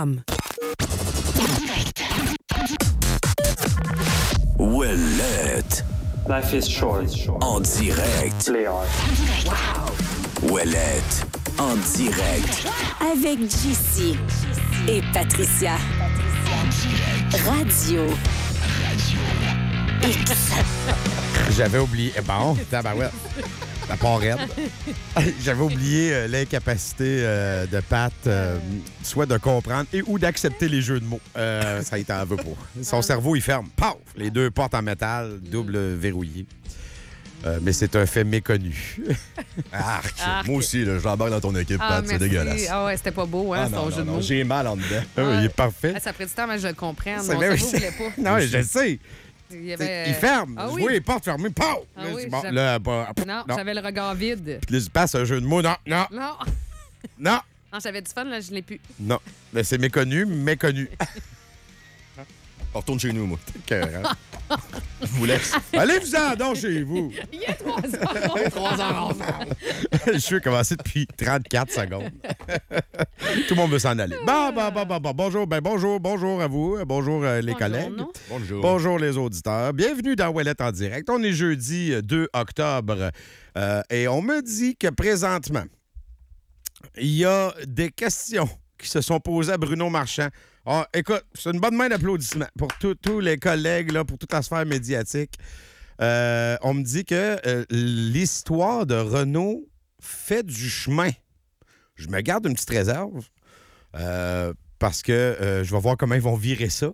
Ouellette. Life is short. En direct. Play hard. Ouellette. En direct. Avec JC et Patricia. Radio. X. J'avais oublié. Bon, tabarouette. La part raide. J'avais oublié l'incapacité de Pat, soit de comprendre et ou d'accepter les jeux de mots. Ça, il t'en veut pas. Son cerveau, il ferme. Paf! Les deux portes en métal, double verrouillées. Mais c'est un fait méconnu. Arc. Moi aussi, là, j'embarque dans ton équipe, Pat. C'est dégueulasse. Ah ouais, c'était pas beau, hein, ton jeu de mots. J'ai mal en dedans. Il est parfait. Ça ferait du temps, mais je le comprends. C'est Mon même- cerveau voulait pas. Non, je le sais. Il ferme. Ah Je oui? vois les portes fermées. Paf! Ah Là, je oui, dis, bon, j'avais- là, Non, j'avais le regard vide. Puis là, je passe un jeu de mots. Non, non, Non. non, Non, j'avais du fun, là, je l'ai plus. non. Mais c'est méconnu, méconnu. On retourne chez nous, moi. Écœurant. Je vous laisse. Allez-vous-en donc chez vous. Il y a 3 heures. 3 heures ensemble. Le jeu a commencé depuis 34 secondes. Tout le monde veut s'en aller. Bon. Bonjour, bonjour à vous. Bonjour les Bonjour, collègues. non? Bonjour. Bonjour les auditeurs. Bienvenue dans Ouellette en direct. On est jeudi 2 octobre et on me dit que présentement, il y a des questions qui se sont posées à Bruno Marchand. Ah, écoute, c'est une bonne main d'applaudissements pour tous les collègues, là, pour toute la sphère médiatique. On me dit que l'histoire de Renault fait du chemin. Je me garde une petite réserve parce que je vais voir comment ils vont virer ça.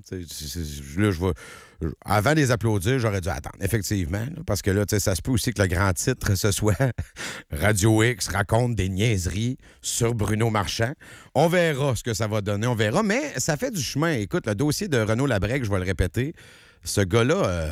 Là, avant de les applaudir, j'aurais dû attendre, effectivement. Là, parce que là, ça se peut aussi que le grand titre, ce soit Radio X raconte des niaiseries sur Bruno Marchand. On verra ce que ça va donner, on verra. Mais ça fait du chemin. Écoute, le dossier de Renaud Labrègue, je vais le répéter, ce gars-là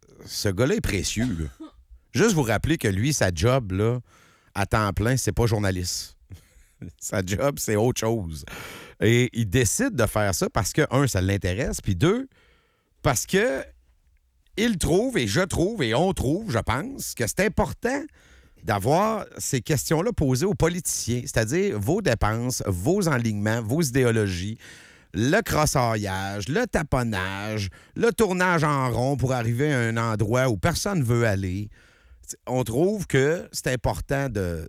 est précieux. Là. Juste vous rappeler que lui, sa job, là, à temps plein, c'est pas journaliste. Sa job, c'est autre chose. Et il décide de faire ça parce que, un, ça l'intéresse, puis deux, parce que il trouve, et je trouve, et on trouve, je pense, que c'est important d'avoir ces questions-là posées aux politiciens, c'est-à-dire vos dépenses, vos enlignements, vos idéologies, le crossaillage, le taponnage, le tournage en rond pour arriver à un endroit où personne ne veut aller. On trouve que c'est important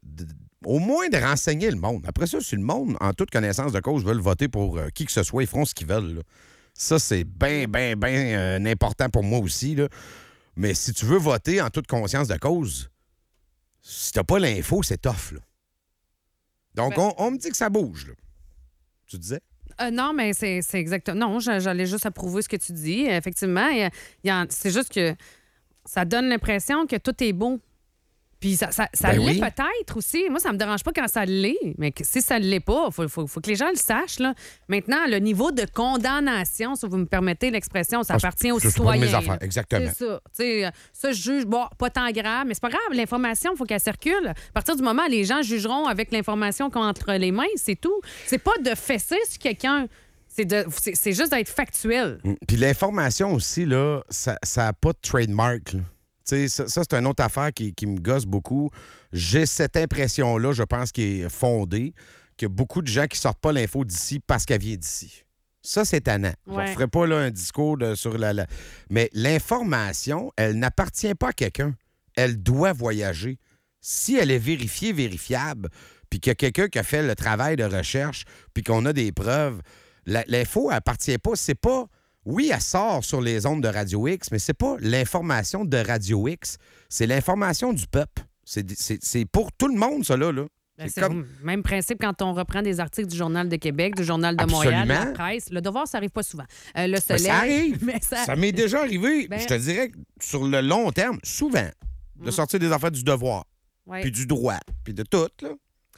au moins de renseigner le monde. Après ça, si le monde, en toute connaissance de cause, veulent voter pour qui que ce soit, ils feront ce qu'ils veulent. Là. Ça, c'est bien important pour moi aussi. Là. Mais si tu veux voter en toute conscience de cause, si t'as pas l'info, c'est tough. Là. Donc, on me dit que ça bouge. Là. Tu disais? Non, mais c'est exactement... Non, j'allais juste approuver ce que tu dis. Effectivement, c'est juste que ça donne l'impression que tout est beau. Puis ça l'est oui. peut-être aussi. Moi, ça me dérange pas quand ça l'est, mais si ça ne l'est pas, il faut que les gens le sachent. Là. Maintenant, le niveau de condamnation, si vous me permettez l'expression, ça appartient aux c'est citoyens. pas de mes affaires, exactement. C'est ça. Ça, je juge, pas tant grave, mais c'est pas grave. L'information, il faut qu'elle circule. À partir du moment où les gens jugeront avec l'information qu'on a entre les mains, c'est tout. C'est pas de fesser sur quelqu'un. C'est juste d'être factuel. Puis l'information aussi, là, ça n'a pas de trademark. Là. Ça, c'est une autre affaire qui me gosse beaucoup. J'ai cette impression-là, je pense, qui est fondée, qu'il y a beaucoup de gens qui sortent pas l'info d'ici parce qu'elle vient d'ici. Ça, c'est tannant. Ouais. Je ne ferai pas là, un discours sur la... Mais l'information, elle n'appartient pas à quelqu'un. Elle doit voyager. Si elle est vérifiée, vérifiable, puis qu'il y a quelqu'un qui a fait le travail de recherche, puis qu'on a des preuves, l'info appartient pas. C'est pas... Oui, elle sort sur les ondes de Radio X, mais c'est pas l'information de Radio X. C'est l'information du peuple. C'est pour tout le monde, ça, là. C'est le même principe quand on reprend des articles du Journal de Québec, du Journal de Montréal, de la presse. Le Devoir, ça n'arrive pas souvent. Le Soleil... ça arrive. Mais ça m'est déjà arrivé. Je te dirais que sur le long terme, souvent, de sortir des affaires du Devoir, puis du droit, puis de tout, là.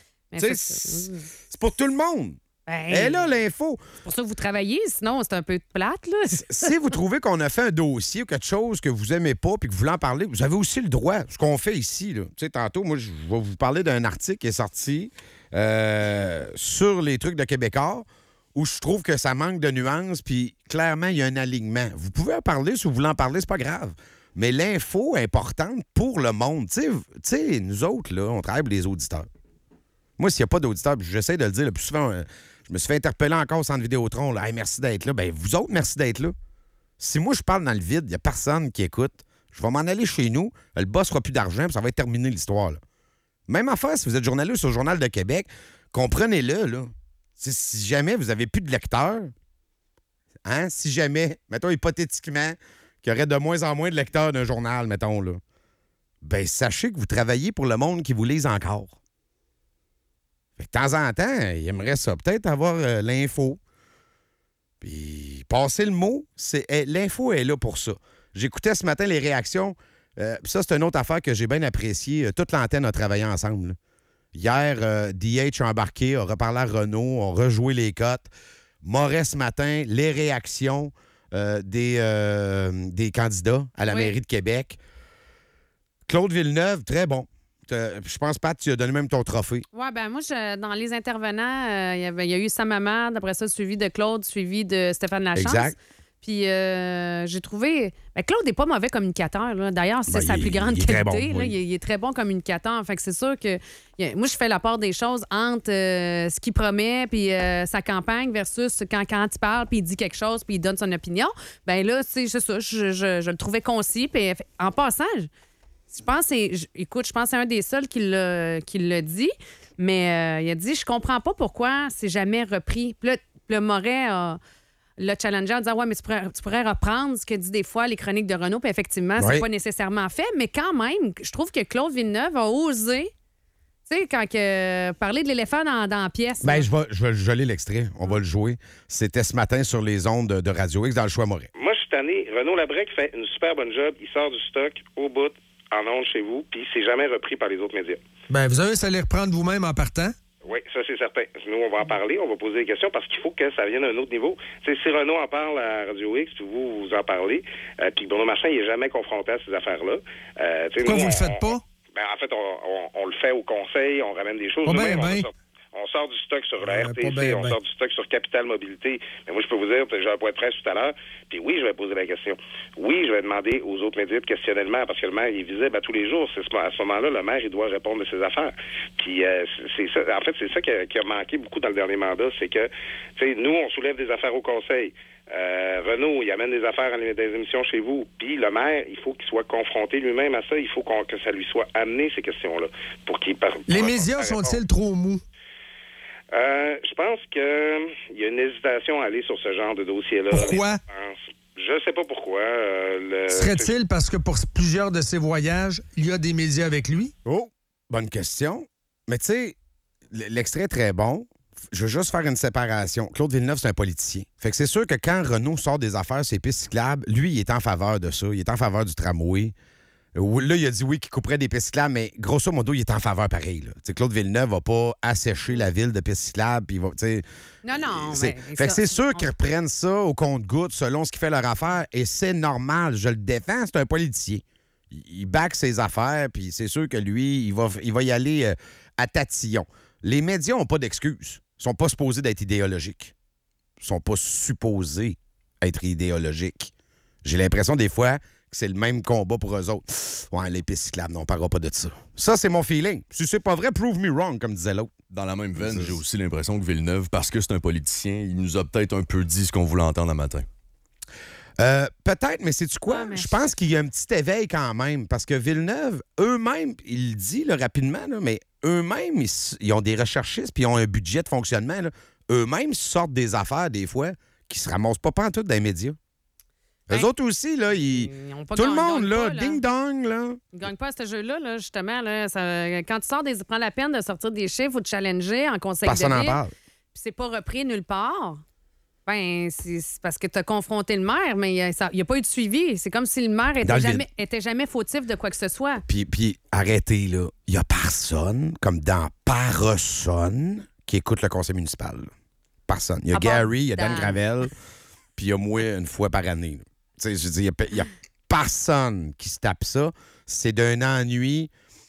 C'est pour tout le monde. Et là, l'info. C'est pour ça que vous travaillez, sinon c'est un peu plate, là. Si vous trouvez qu'on a fait un dossier ou quelque chose que vous aimez pas puis que vous voulez en parler, vous avez aussi le droit. Ce qu'on fait ici, là. Tu sais, tantôt, moi, je vais vous parler d'un article qui est sorti sur les trucs de Québécois où je trouve que ça manque de nuances puis clairement, il y a un alignement. Vous pouvez en parler si vous voulez en parler, c'est pas grave. Mais l'info est importante pour le monde. Tu sais, nous autres, là, on travaille pour les auditeurs. Moi, s'il n'y a pas d'auditeurs, j'essaie de le dire le plus souvent... Je Je me suis fait interpeller encore au centre Vidéotron. Là. Hey, merci d'être là. Ben, vous autres, merci d'être là. Si moi, je parle dans le vide, il n'y a personne qui écoute. Je vais m'en aller chez nous. Le boss n'aura plus d'argent, puis ça va être terminé l'histoire. Là. Même affaire, si vous êtes journaliste au Journal de Québec, comprenez-le. Là. Si jamais vous n'avez plus de lecteurs, hein, si jamais, mettons hypothétiquement, qu'il y aurait de moins en moins de lecteurs d'un journal, mettons, là, ben sachez que vous travaillez pour le monde qui vous lise encore. Fait que de temps en temps, il aimerait ça peut-être avoir l'info. Puis passer le mot, l'info est là pour ça. J'écoutais ce matin les réactions. Ça, c'est une autre affaire que j'ai bien appréciée. Toute l'antenne a travaillé ensemble. Là. Hier, DH a embarqué, a reparlé à Renault, a rejoué les cotes. Moret, ce matin, les réactions des candidats à la mairie de Québec. Claude Villeneuve, très bon. Je pense, Pat, tu as donné même ton trophée. Oui, ben moi, dans les intervenants, il y a eu Sam Hamad, après ça, suivi de Claude, suivi de Stéphane Lachance. Exact. Puis j'ai trouvé... Ben, Claude n'est pas mauvais communicateur. Là. D'ailleurs, c'est sa plus grande qualité. Bon, là. Il est très bon communicateur. Fait que c'est sûr que... Moi, je fais la part des choses entre ce qu'il promet puis sa campagne versus quand il parle puis il dit quelque chose puis il donne son opinion. Ben là, c'est ça. Je le trouvais concis. Puis en passant... Je pense que c'est un des seuls qui l'a dit, mais il a dit « Je comprends pas pourquoi c'est jamais repris. » Puis là, le Moret l'a challengé en disant « Ouais, mais tu pourrais reprendre ce que dit des fois les chroniques de Renault. » Puis effectivement, c'est pas nécessairement fait, mais quand même, je trouve que Claude Villeneuve a osé, tu sais, quand parler de l'éléphant dans la pièce. Bien, je vais geler l'extrait. On va le jouer. C'était ce matin sur les ondes de Radio X dans le choix Moret. Moi, je suis tanné. Renaud Labrec fait une super bonne job. Il sort du stock au bout. En ondes chez vous, puis c'est jamais repris par les autres médias. Bien, vous avez à les reprendre vous-même en partant? Oui, ça, c'est certain. Nous, on va en parler, on va poser des questions parce qu'il faut que ça vienne à un autre niveau. T'sais, si Renaud en parle à Radio X, puis vous en parlez, puis Bruno Marchand, il n'est jamais confronté à ces affaires-là. Pourquoi vous le faites pas? Ben, en fait, on le fait au conseil, on ramène des choses. On sort du stock sur la RTC, on sort du stock sur Capital Mobilité. Mais moi, je peux vous dire, j'ai un point de presse tout à l'heure, puis oui, je vais poser la question. Oui, je vais demander aux autres médias de questionner le maire, parce que le maire, il est visible à tous les jours. À ce moment-là, le maire, il doit répondre de ses affaires. Puis c'est ça. En fait, c'est ça qui a manqué beaucoup dans le dernier mandat, c'est que, tu sais, nous, on soulève des affaires au conseil. Renaud, il amène des affaires des émissions chez vous. Puis le maire, il faut qu'il soit confronté lui-même à ça. Il faut que ça lui soit amené, ces questions-là. Les médias sont-ils trop mous? Je pense qu'il y a une hésitation à aller sur ce genre de dossier-là. Pourquoi? Je sais pas pourquoi. Serait-il parce que pour plusieurs de ses voyages, il y a des médias avec lui? Oh, bonne question. Mais tu sais, l'extrait est très bon. Je veux juste faire une séparation. Claude Villeneuve, c'est un politicien. Fait que c'est sûr que quand Renault sort des affaires sur les pistes cyclables, lui, il est en faveur de ça. Il est en faveur du tramway. Là, il a dit oui qu'il couperait des pistes cyclables, mais grosso modo, il est en faveur pareil. Claude Villeneuve va pas assécher la ville de pistes cyclables. Puis non. Fait que c'est sûr qu'ils reprennent ça au compte-gouttes selon ce qui fait leur affaire. Et c'est normal. Je le défends, c'est un politicien. Il back ses affaires, puis c'est sûr que lui, il va y aller à tatillon. Les médias n'ont pas d'excuses. Ils sont pas supposés d'être idéologiques. Ils sont pas supposés être idéologiques. J'ai l'impression des fois que c'est le même combat pour eux autres. Ouais, les pistes cyclables, non, on parlera pas de ça. Ça, c'est mon feeling. Si c'est pas vrai, prove me wrong, comme disait l'autre. Dans la même veine, j'ai aussi l'impression que Villeneuve, parce que c'est un politicien, il nous a peut-être un peu dit ce qu'on voulait entendre un matin. Peut-être, mais sais-tu quoi? Je pense qu'il y a un petit éveil quand même, parce que Villeneuve, eux-mêmes, il le dit là, rapidement, là, mais eux-mêmes, ils ont des recherchistes puis ils ont un budget de fonctionnement. Là. Eux-mêmes sortent des affaires, des fois, qui se ramassent pas pantoute dans les médias. Eux autres aussi, là, tout le monde, là, ding-dong, là. Ils gagnent pas à ce jeu-là, là, justement. Là, quand tu sors prends la peine de sortir des chiffres ou de challenger en conseil de ville. Personne n'en parle. Puis c'est pas repris nulle part. Ben, c'est parce que tu as confronté le maire, mais il n'y a pas eu de suivi. C'est comme si le maire était jamais fautif de quoi que ce soit. Puis arrêtez, là. Il n'y a personne, comme dans Personne, qui écoute le conseil municipal. Là. Personne. Il y a Gary, il y a Dan Gravel, puis il y a moi une fois par année. Tu sais, je veux dire, il n'y a personne qui se tape ça. C'est d'un ennui.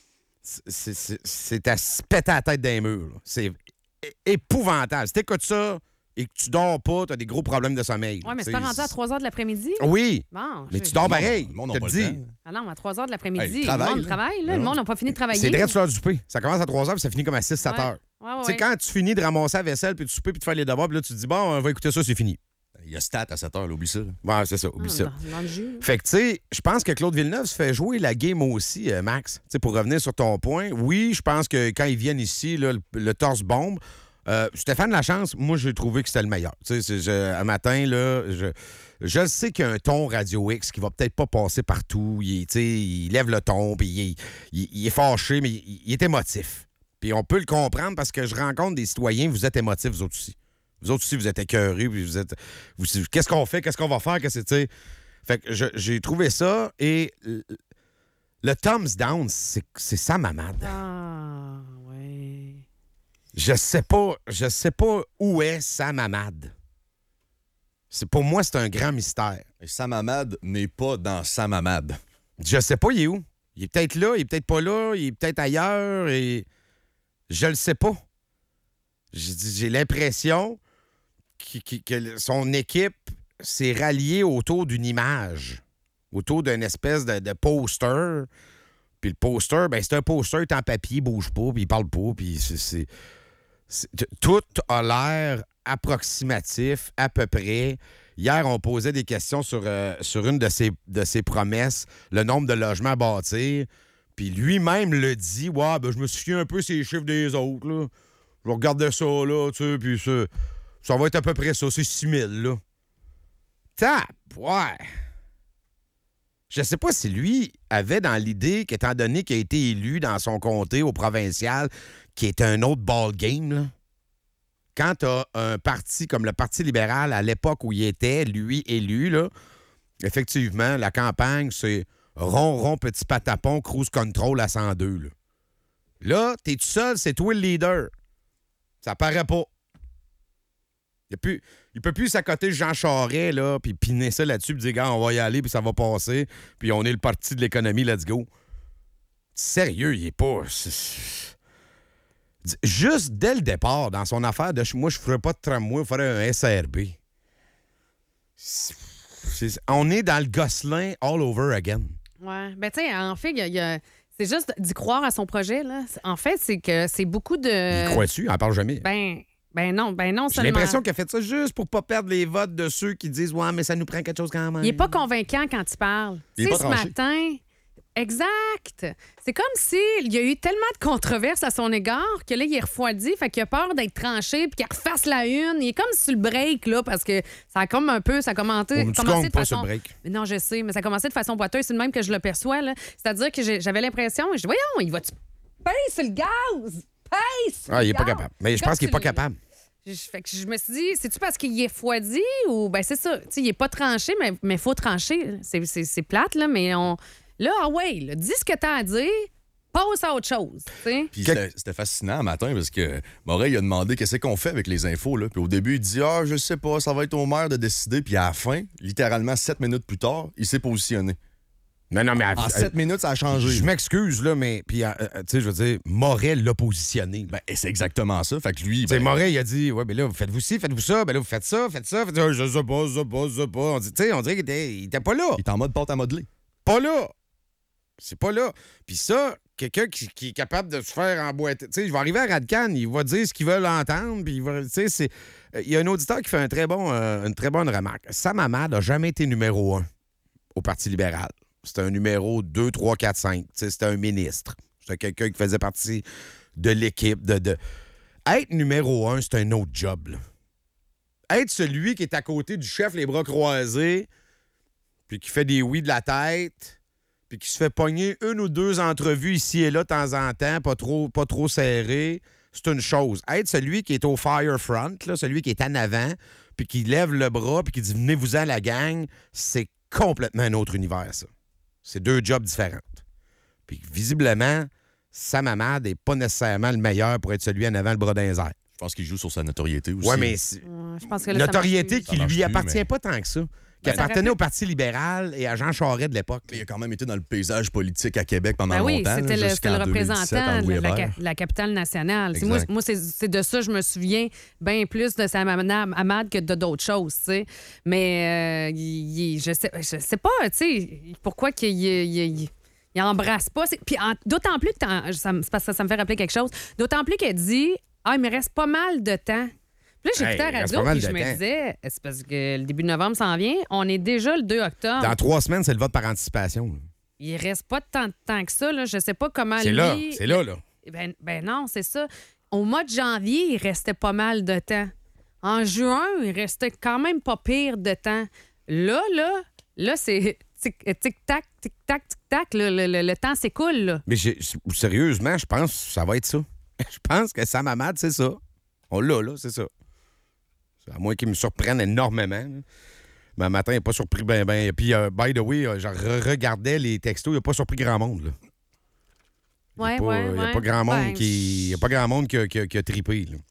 C'est à se péter la tête d'un mur. Là. C'est épouvantable. Si t'écoutes ça et que tu dors pas, t'as des gros problèmes de sommeil. Oui, mais c'est pas rendu à 3 h de l'après-midi? Oui. Bon, mais tu dors pareil. Le monde je te le dis. Ah non, à 3 h de l'après-midi, le monde travaille. Là. Le monde n'a pas fini de travailler. C'est direct sur l'heure du souper. Ça commence à 3 h puis ça finit comme à 6-7 heures. Tu sais, quand tu finis de ramasser la vaisselle, puis de souper, puis de faire les devoirs, puis là, tu te dis, bon, on va écouter ça, c'est fini. Il y a stat à 7 heures, là, oublie ça. Ouais, c'est ça, oublie ça. Dans le jus. Fait que, tu sais, je pense que Claude Villeneuve se fait jouer la game aussi, Max. Tu sais, pour revenir sur ton point, oui, je pense que quand ils viennent ici, là, le torse bombe. Stéphane Lachance, moi, j'ai trouvé que c'était le meilleur. Tu sais, un matin, là, je sais qu'il y a un ton Radio X qui va peut-être pas passer partout. Il lève le ton, puis il est fâché, mais il est émotif. Puis on peut le comprendre parce que je rencontre des citoyens, vous êtes émotifs, vous autres aussi. Vous autres aussi, vous êtes écœurés, puis vous êtes... qu'est-ce qu'on fait? Qu'est-ce qu'on va faire? Fait que j'ai trouvé ça, et le thumbs down, c'est Sam Hamad. Ah, oui. Je sais pas où est Sam Hamad. Pour moi, c'est un grand mystère. Et Sam Hamad n'est pas dans Sam Hamad. Je sais pas, il est où? Il est peut-être là, il est peut-être pas là, il est peut-être ailleurs, et je le sais pas. J'ai l'impression que son équipe s'est ralliée autour d'une image, autour d'une espèce de poster. Puis le poster, ben c'est un poster, il est en papier, il bouge pas, puis il parle pas, puis tout a l'air approximatif, à peu près. Hier, on posait des questions sur une de ses promesses, le nombre de logements à bâtir. Puis lui-même le dit, ouais, ben je me souviens un peu ces chiffres des autres, là. Je vais regarder ça, là, tu sais, puis ça va être à peu près ça, c'est 6 000, là. Ouais. Je sais pas si lui avait dans l'idée qu'étant donné qu'il a été élu dans son comté au provincial, qui est un autre ball game, là. Quand t'as un parti comme le Parti libéral, à l'époque où il était, lui, élu, là, effectivement, la campagne, c'est rond, petit patapon, cruise control à 102, là. Là, t'es tout seul, c'est toi le leader. Ça paraît pas. Il peut plus s'accoter Jean Charest, là, puis piner ça là-dessus, puis dire, gars, on va y aller, puis ça va passer, puis on est le parti de l'économie, let's go. Sérieux, il est pas... Juste dès le départ, dans son affaire de moi, je ferais pas de tramway, je ferais un SRB. On est dans le Gosselin all over again. Ouais. Ben, tu sais, en fait, c'est juste d'y croire à son projet, là. En fait, c'est que c'est beaucoup de. Il croit-tu? Il en parle jamais. Ben non seulement. J'ai l'impression qu'il a fait ça juste pour pas perdre les votes de ceux qui disent, ouais, mais ça nous prend quelque chose quand même. Il est pas convaincant quand il parle. Tu sais, ce matin. Exact. C'est comme s'il y a eu tellement de controverses à son égard que là, il est refroidi, fait qu'il a peur d'être tranché puis qu'il refasse la une. Il est comme sur le break, là, parce que ça a comme un peu... Ça a commencé de façon... Pas break. Non, je sais, mais ça a commencé de façon boiteuse. C'est le même que je le perçois, là. C'est-à-dire que j'avais l'impression... Je dis, voyons, il va-tu... Pèse sur le gaz! Pèse! Il est pas capable. Mais je pense qu'il est pas capable. Fait que je me suis dit, c'est-tu parce qu'il est refroidi ou... Ben c'est ça. Tu sais, il est pas tranché, mais il faut trancher. C'est plate, là, mais on... Là, là, dis ce que t'as à dire, passe à autre chose. T'sais. Puis c'était fascinant un matin parce que Morey a demandé qu'est-ce qu'on fait avec les infos. Là. Puis au début, il dit je sais pas, ça va être au maire de décider. Puis à la fin, littéralement 7 minutes plus tard, il s'est positionné. Non, mais en 7 minutes, ça a changé. Je m'excuse, là, mais puis, tu sais, je veux dire, Morey l'a positionné. Ben, et c'est exactement ça. Fait que lui. Morey, il a dit, ouais, ben là, faites-vous ci, faites-vous ça, ben là, vous faites ça. Je sais pas. On dirait qu'il était pas là. Il est en mode pâte à modeler. Pas là. C'est pas là. Puis ça, quelqu'un qui est capable de se faire emboîter. Tu sais, je vais arriver à Radcan, il va dire ce qu'ils veulent entendre, puis il y a un auditeur qui fait une très bonne remarque. Sam Hamad n'a jamais été numéro 1 au Parti libéral. C'était un numéro 2, 3, 4, 5. C'était un ministre. C'était quelqu'un qui faisait partie de l'équipe. Être numéro 1, c'est un autre job, là. Être celui qui est à côté du chef, les bras croisés, puis qui fait des oui de la tête, puis qui se fait pogner 1 ou 2 entrevues ici et là de temps en temps, pas trop serré, c'est une chose. Être celui qui est au firefront, là, celui qui est en avant, puis qui lève le bras, puis qui dit « venez-vous-en à la gang », c'est complètement un autre univers, ça. C'est 2 jobs différents. Puis visiblement, Sam Hamad n'est pas nécessairement le meilleur pour être celui en avant le bras dans les airs. Je pense qu'il joue sur sa notoriété aussi. Oui, mais je pense que là, notoriété qui lui appartient mais... pas tant que ça. Qui appartenait au Parti libéral et à Jean Charest de l'époque. Il a quand même été dans le paysage politique à Québec pendant longtemps. Oui, c'était le représentant de la capitale nationale. Moi, c'est de ça je me souviens bien plus de Sam Hamad que de d'autres choses. T'sais. Mais je sais pas, tu sais, pourquoi qu'il embrasse pas. Puis d'autant plus que c'est parce que ça me fait rappeler quelque chose. D'autant plus qu'elle dit il me reste pas mal de temps. Puis là, j'écoutais la radio et je me disais, c'est parce que le début de novembre s'en vient. On est déjà le 2 octobre. Dans 3 semaines, c'est le vote par anticipation. Là. Il reste pas tant de temps que ça. Là. Je sais pas comment c'est là. Ben non, c'est ça. Au mois de janvier, il restait pas mal de temps. En juin, il restait quand même pas pire de temps. Là, c'est tic-tac, tic-tac, tic-tac. Le temps s'écoule. Là. Mais sérieusement, je pense que ça va être ça. Je pense que Sam Hamad, c'est ça. On l'a, là, c'est ça. À moins qu'il me surprenne énormément. Là. Mais un matin, il n'a pas surpris ben. Puis, by the way, je regardais les textos, il n'a pas surpris grand monde. Là. Il n'y a pas grand monde qui a trippé. Là.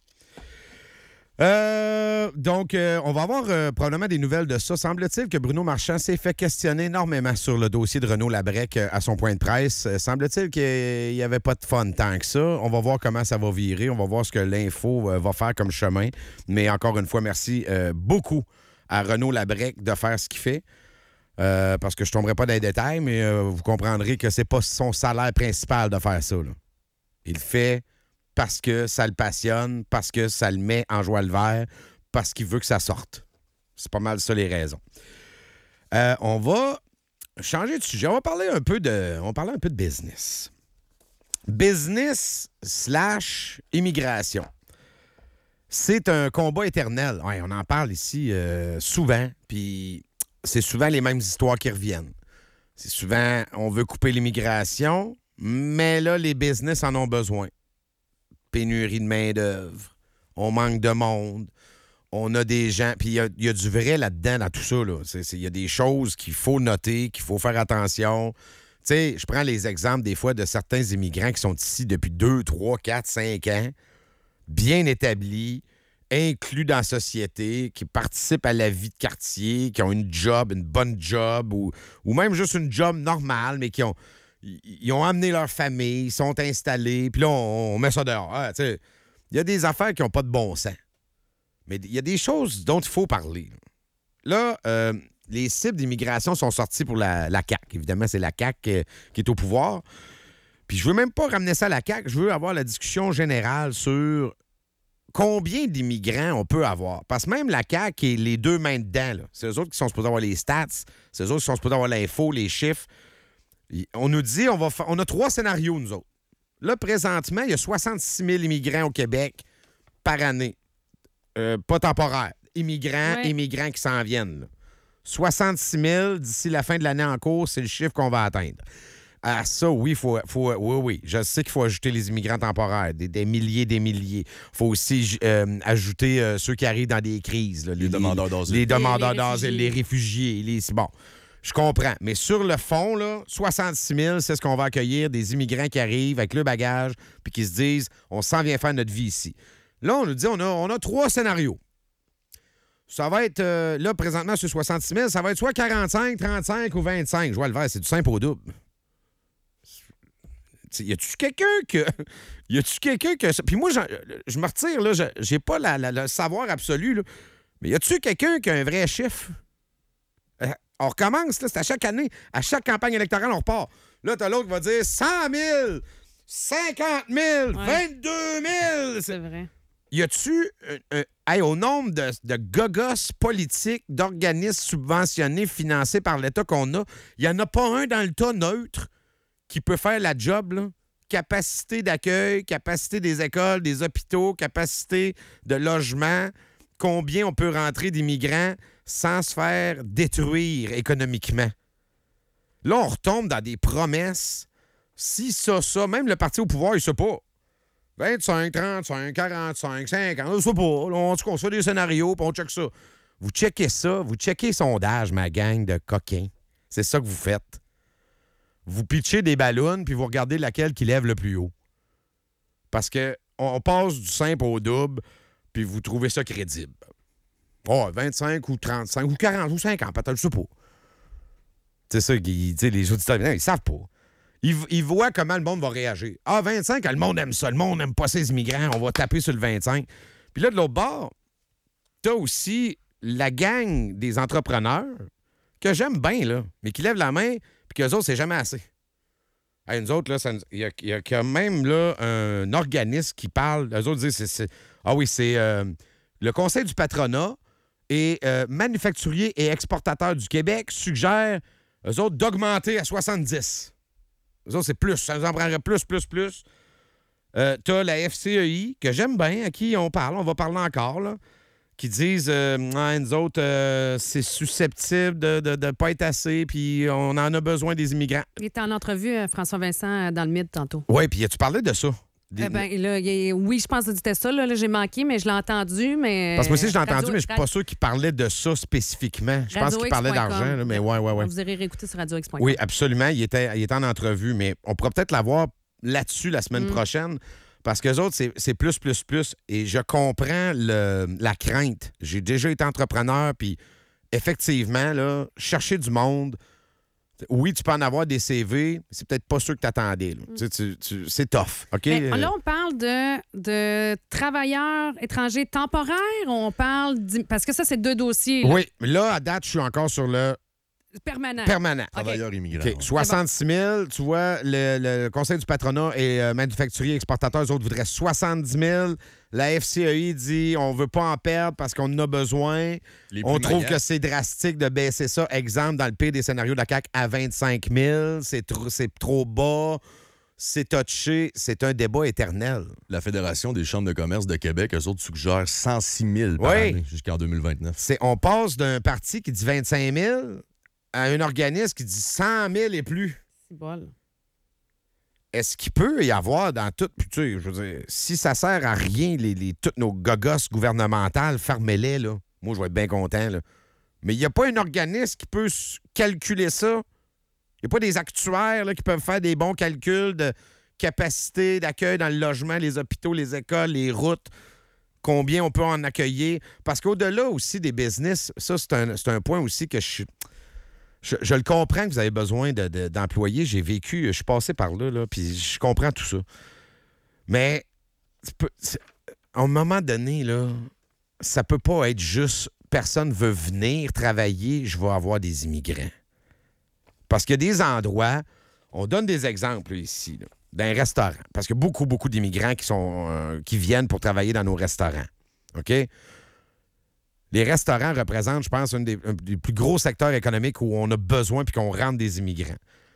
Donc, on va avoir probablement des nouvelles de ça. Semble-t-il que Bruno Marchand s'est fait questionner énormément sur le dossier de Renaud Labrec à son point de presse. Semble-t-il qu'il n'y avait pas de fun tant que ça. On va voir comment ça va virer. On va voir ce que l'info va faire comme chemin. Mais encore une fois, merci beaucoup à Renaud Labrec de faire ce qu'il fait. Parce que je ne tomberai pas dans les détails, mais vous comprendrez que c'est pas son salaire principal de faire ça. Là. Il le fait parce que ça le passionne, parce que ça le met en joie le vert, parce qu'il veut que ça sorte. C'est pas mal ça les raisons. On va changer de sujet. On va parler un peu de business. Business / immigration. C'est un combat éternel. Ouais, on en parle ici souvent, puis c'est souvent les mêmes histoires qui reviennent. C'est souvent, on veut couper l'immigration, mais là, les business en ont besoin. Pénurie de main-d'œuvre, on manque de monde, on a des gens. Puis il y a du vrai là-dedans, dans tout ça. Il y a des choses qu'il faut noter, qu'il faut faire attention. Tu sais, je prends les exemples des fois de certains immigrants qui sont ici depuis 2, 3, 4, 5 ans, bien établis, inclus dans la société, qui participent à la vie de quartier, qui ont une bonne job, ou même juste une job normale, mais qui ont. Ils ont amené leur famille, ils sont installés, puis là, on met ça dehors. Ah, il y a des affaires qui n'ont pas de bon sens. Mais il y a des choses dont il faut parler. Là, les cibles d'immigration sont sorties pour la CAQ. Évidemment, c'est la CAQ qui est au pouvoir. Puis je veux même pas ramener ça à la CAQ. Je veux avoir la discussion générale sur combien d'immigrants on peut avoir. Parce que même la CAQ est les deux mains dedans. Là. C'est eux autres qui sont supposés avoir les stats. C'est eux autres qui sont supposés avoir l'info, les chiffres. On nous dit, on a 3 scénarios, nous autres. Là, présentement, il y a 66 000 immigrants au Québec par année. Pas temporaire. Immigrants qui s'en viennent. Là. 66 000 d'ici la fin de l'année en cours, c'est le chiffre qu'on va atteindre. Ah, ça, oui, oui. Je sais qu'il faut ajouter les immigrants temporaires, des milliers. Il faut aussi ajouter ceux qui arrivent dans des crises. Là, les demandeurs d'asile. Les demandeurs d'asile, les réfugiés. Bon. Je comprends. Mais sur le fond, là, 66 000, c'est ce qu'on va accueillir, des immigrants qui arrivent avec le bagage puis qui se disent « on s'en vient faire notre vie ici ». Là, on nous dit on a 3 scénarios. Ça va être, là, présentement, sur 66 000, ça va être soit 45, 35 ou 25. Je vois le vert, c'est du simple au double. Y a-tu quelqu'un que... Puis moi, je me retire, là, j'ai pas le savoir absolu, là. Mais y a-tu quelqu'un qui a un vrai chiffre? On recommence, là, c'est à chaque année. À chaque campagne électorale, on repart. Là, t'as l'autre qui va dire 100 000, 50 000, 22 000. C'est vrai. Y a-tu, au nombre de gogos politiques, d'organismes subventionnés, financés par l'État qu'on a, il n'y en a pas un dans le tas neutre qui peut faire la job, là. Capacité d'accueil, capacité des écoles, des hôpitaux, capacité de logement, combien on peut rentrer d'immigrants sans se faire détruire économiquement. Là, on retombe dans des promesses. Si ça, même le parti au pouvoir, il ne sait pas. 25, 35, 45, 50, on ne sait pas. On se fait des scénarios, puis on check ça. Vous checkez ça, vous checkez les sondages, ma gang de coquins. C'est ça que vous faites. Vous pitchez des ballons, puis vous regardez laquelle qui lève le plus haut. Parce que on passe du simple au double, puis vous trouvez ça crédible. Oh, 25 ou 35 ou 40 ou 50, peut-être, je sais pas. C'est ça, les auditeurs, ils savent pas. Ils voient comment le monde va réagir. Ah, 25, le monde aime ça. Le monde n'aime pas ces immigrants. On va taper sur le 25. Puis là, de l'autre bord, t'as aussi la gang des entrepreneurs que j'aime bien, là, mais qui lèvent la main puis qu'eux autres, c'est jamais assez. Hey, nous autres, là, il y a quand même là, un organisme qui parle. Eux autres disent c'est le Conseil du patronat et manufacturiers et exportateurs du Québec suggèrent, eux autres, d'augmenter à 70. Eux autres, c'est plus. Ça nous en prendrait plus. T'as la FCEI, que j'aime bien, à qui on parle. On va parler encore, là. Qui disent, nous autres, c'est susceptible de ne pas être assez, puis on en a besoin des immigrants. Il était en entrevue, François Vincent, dans le Mid tantôt. Oui, puis tu parlais de ça? Oui, je pense que c'était ça. Là, j'ai manqué, mais je l'ai entendu. Mais... Parce que moi aussi, je l'ai entendu, mais je suis pas sûr qu'il parlait de ça spécifiquement. Je pense qu'il parlait d'argent, là, mais ouais. Vous irez réécouter sur radiox.com. Oui, absolument. Il était en entrevue, mais on pourra peut-être l'avoir là-dessus la semaine prochaine. Parce qu'eux autres, c'est plus. Et je comprends la crainte. J'ai déjà été entrepreneur, puis effectivement, là, chercher du monde, oui, tu peux en avoir des CV, mais c'est peut-être pas sûr que t'attendais. C'est tough, OK? Mais là, on parle de travailleurs étrangers temporaires, on parle... Parce que ça, c'est 2 dossiers. Là. Oui, là, à date, je suis encore sur le... Permanent. Travailleurs immigrants. Okay. 66 000, tu vois, le Conseil du patronat et manufacturiers exportateurs, eux autres voudraient 70 000. La FCEI dit on veut pas en perdre parce qu'on en a besoin. On trouve que c'est drastique de baisser ça. Exemple, dans le pire des scénarios de la CAQ, à 25 000. C'est trop bas. C'est touché. C'est un débat éternel. La Fédération des chambres de commerce de Québec, eux autres suggèrent 106 000 par année jusqu'en 2029. On passe d'un parti qui dit 25 000 à un organisme qui dit 100 000 et plus. C'est bon. Est-ce qu'il peut y avoir dans tout... Tu sais, je veux dire, si ça sert à rien, toutes nos gogosses gouvernementales, fermez-les, là. Moi, je vais être bien content, là. Mais il n'y a pas un organisme qui peut calculer ça. Il n'y a pas des actuaires là, qui peuvent faire des bons calculs de capacité d'accueil dans le logement, les hôpitaux, les écoles, les routes, combien on peut en accueillir. Parce qu'au-delà aussi des business, ça, c'est un point aussi que je le comprends que vous avez besoin d'employés. J'ai vécu, je suis passé par là, puis je comprends tout ça. Mais à un moment donné, là, ça peut pas être juste personne veut venir travailler, je vais avoir des immigrants. Parce qu'il y a des endroits, on donne des exemples ici, là, d'un restaurant. Parce qu'il y a beaucoup, beaucoup d'immigrants qui viennent pour travailler dans nos restaurants. OK? Les restaurants représentent, je pense, un des plus gros secteurs économiques où on a besoin puis qu'on rentre des immigrants.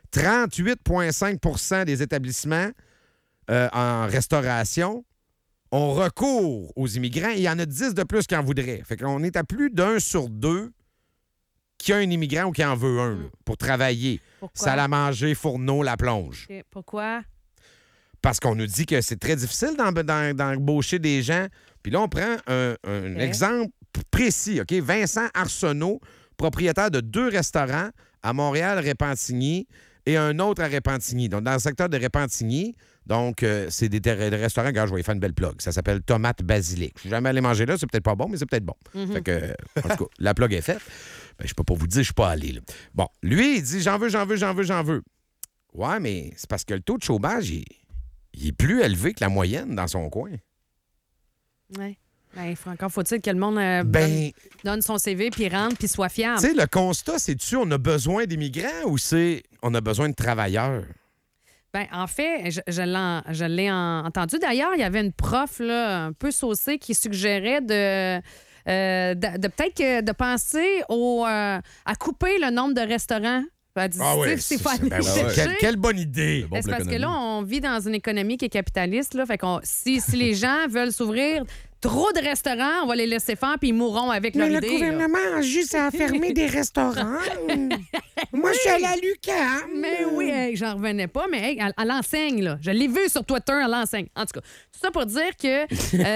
38,5 des établissements en restauration ont recours aux immigrants. Il y en a 10 de plus qui en voudraient. Fait qu'on est à plus d'1 sur 2 qui a un immigrant ou qui en veut un là, pour travailler. Pourquoi? Salle à manger, fourneau, la plonge. Okay. Pourquoi? Parce qu'on nous dit que c'est très difficile d'embaucher des gens. Puis là, on prend un exemple précis, OK? Vincent Arsenault, propriétaire de 2 restaurants à Montréal-Repentigny et un autre à Repentigny. Donc, dans le secteur de Repentigny, c'est des restaurants, regarde, je vais y faire une belle plug. Ça s'appelle Tomate Basilic. Je suis jamais allé manger là, c'est peut-être pas bon, mais c'est peut-être bon. Fait que, en tout cas, la plug est faite. Ben, je peux pas vous dire, je suis pas allé, là. Bon, lui, il dit, j'en veux. Ouais, mais c'est parce que le taux de chômage, il est plus élevé que la moyenne dans son coin. Oui. Ben, encore faut-il que le monde donne son CV, puis rentre, puis soit fiable. Tu sais, le constat, c'est-tu on a besoin d'immigrants ou c'est on a besoin de travailleurs? Bien, en fait, je l'ai entendu. D'ailleurs, il y avait une prof là, un peu saucée qui suggérait de peut-être de penser à couper le nombre de restaurants. C'est pas quelle bonne idée! C'est parce que là, on vit dans une économie qui est capitaliste. Là, fait qu'on, si les gens veulent s'ouvrir trop de restaurants, on va les laisser faire puis ils mourront avec leur idée. Mais le gouvernement a juste à fermer des restaurants. Moi, je suis allée à l'UQAM. Mais oui, j'en revenais pas, mais à l'enseigne, là. Je l'ai vu sur Twitter à l'enseigne. En tout cas, tout ça pour dire que...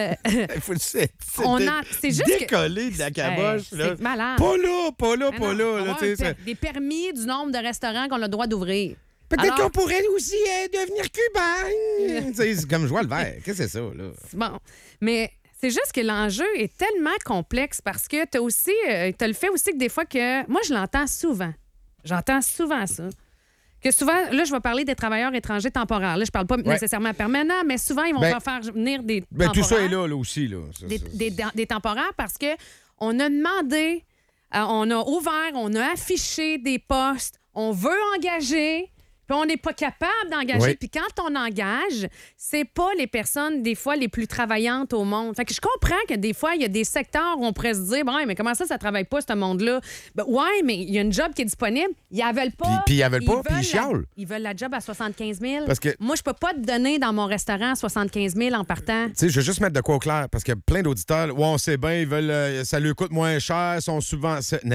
c'est juste décoller de la caboche. Là. C'est malade. Pas là. Des permis du nombre de restaurants qu'on a le droit d'ouvrir. Peut-être qu'on pourrait aussi devenir cubain. C'est comme je vois le verre. Qu'est-ce que c'est ça, là? Bon, mais... C'est juste que l'enjeu est tellement complexe parce que t'as le fait aussi que des fois que... Moi, je l'entends souvent. J'entends souvent ça. Que souvent, là, je vais parler des travailleurs étrangers temporaires. Là, je parle pas nécessairement permanents, mais souvent, ils vont faire venir des temporaires. Tout ça est là aussi. Là. Des temporaires parce que on a demandé, on a ouvert, on a affiché des postes, on veut engager... Puis on n'est pas capable d'engager. Oui. Puis quand on engage, c'est pas les personnes, des fois, les plus travaillantes au monde. Fait que je comprends que des fois, il y a des secteurs où on pourrait se dire, bon, mais comment ça travaille pas, ce monde-là? Ben, ouais, mais il y a une job qui est disponible. Ils la veulent pas. Puis ils la veulent pas, puis ils chialent. Ils veulent la job à 75 000. Parce que- Moi, je peux pas te donner dans mon restaurant 75 000 en partant. Tu sais, je veux juste mettre de quoi au clair, parce qu'il y a plein d'auditeurs, ouais, on sait bien, ils veulent, ça leur coûte moins cher, ils sont souvent...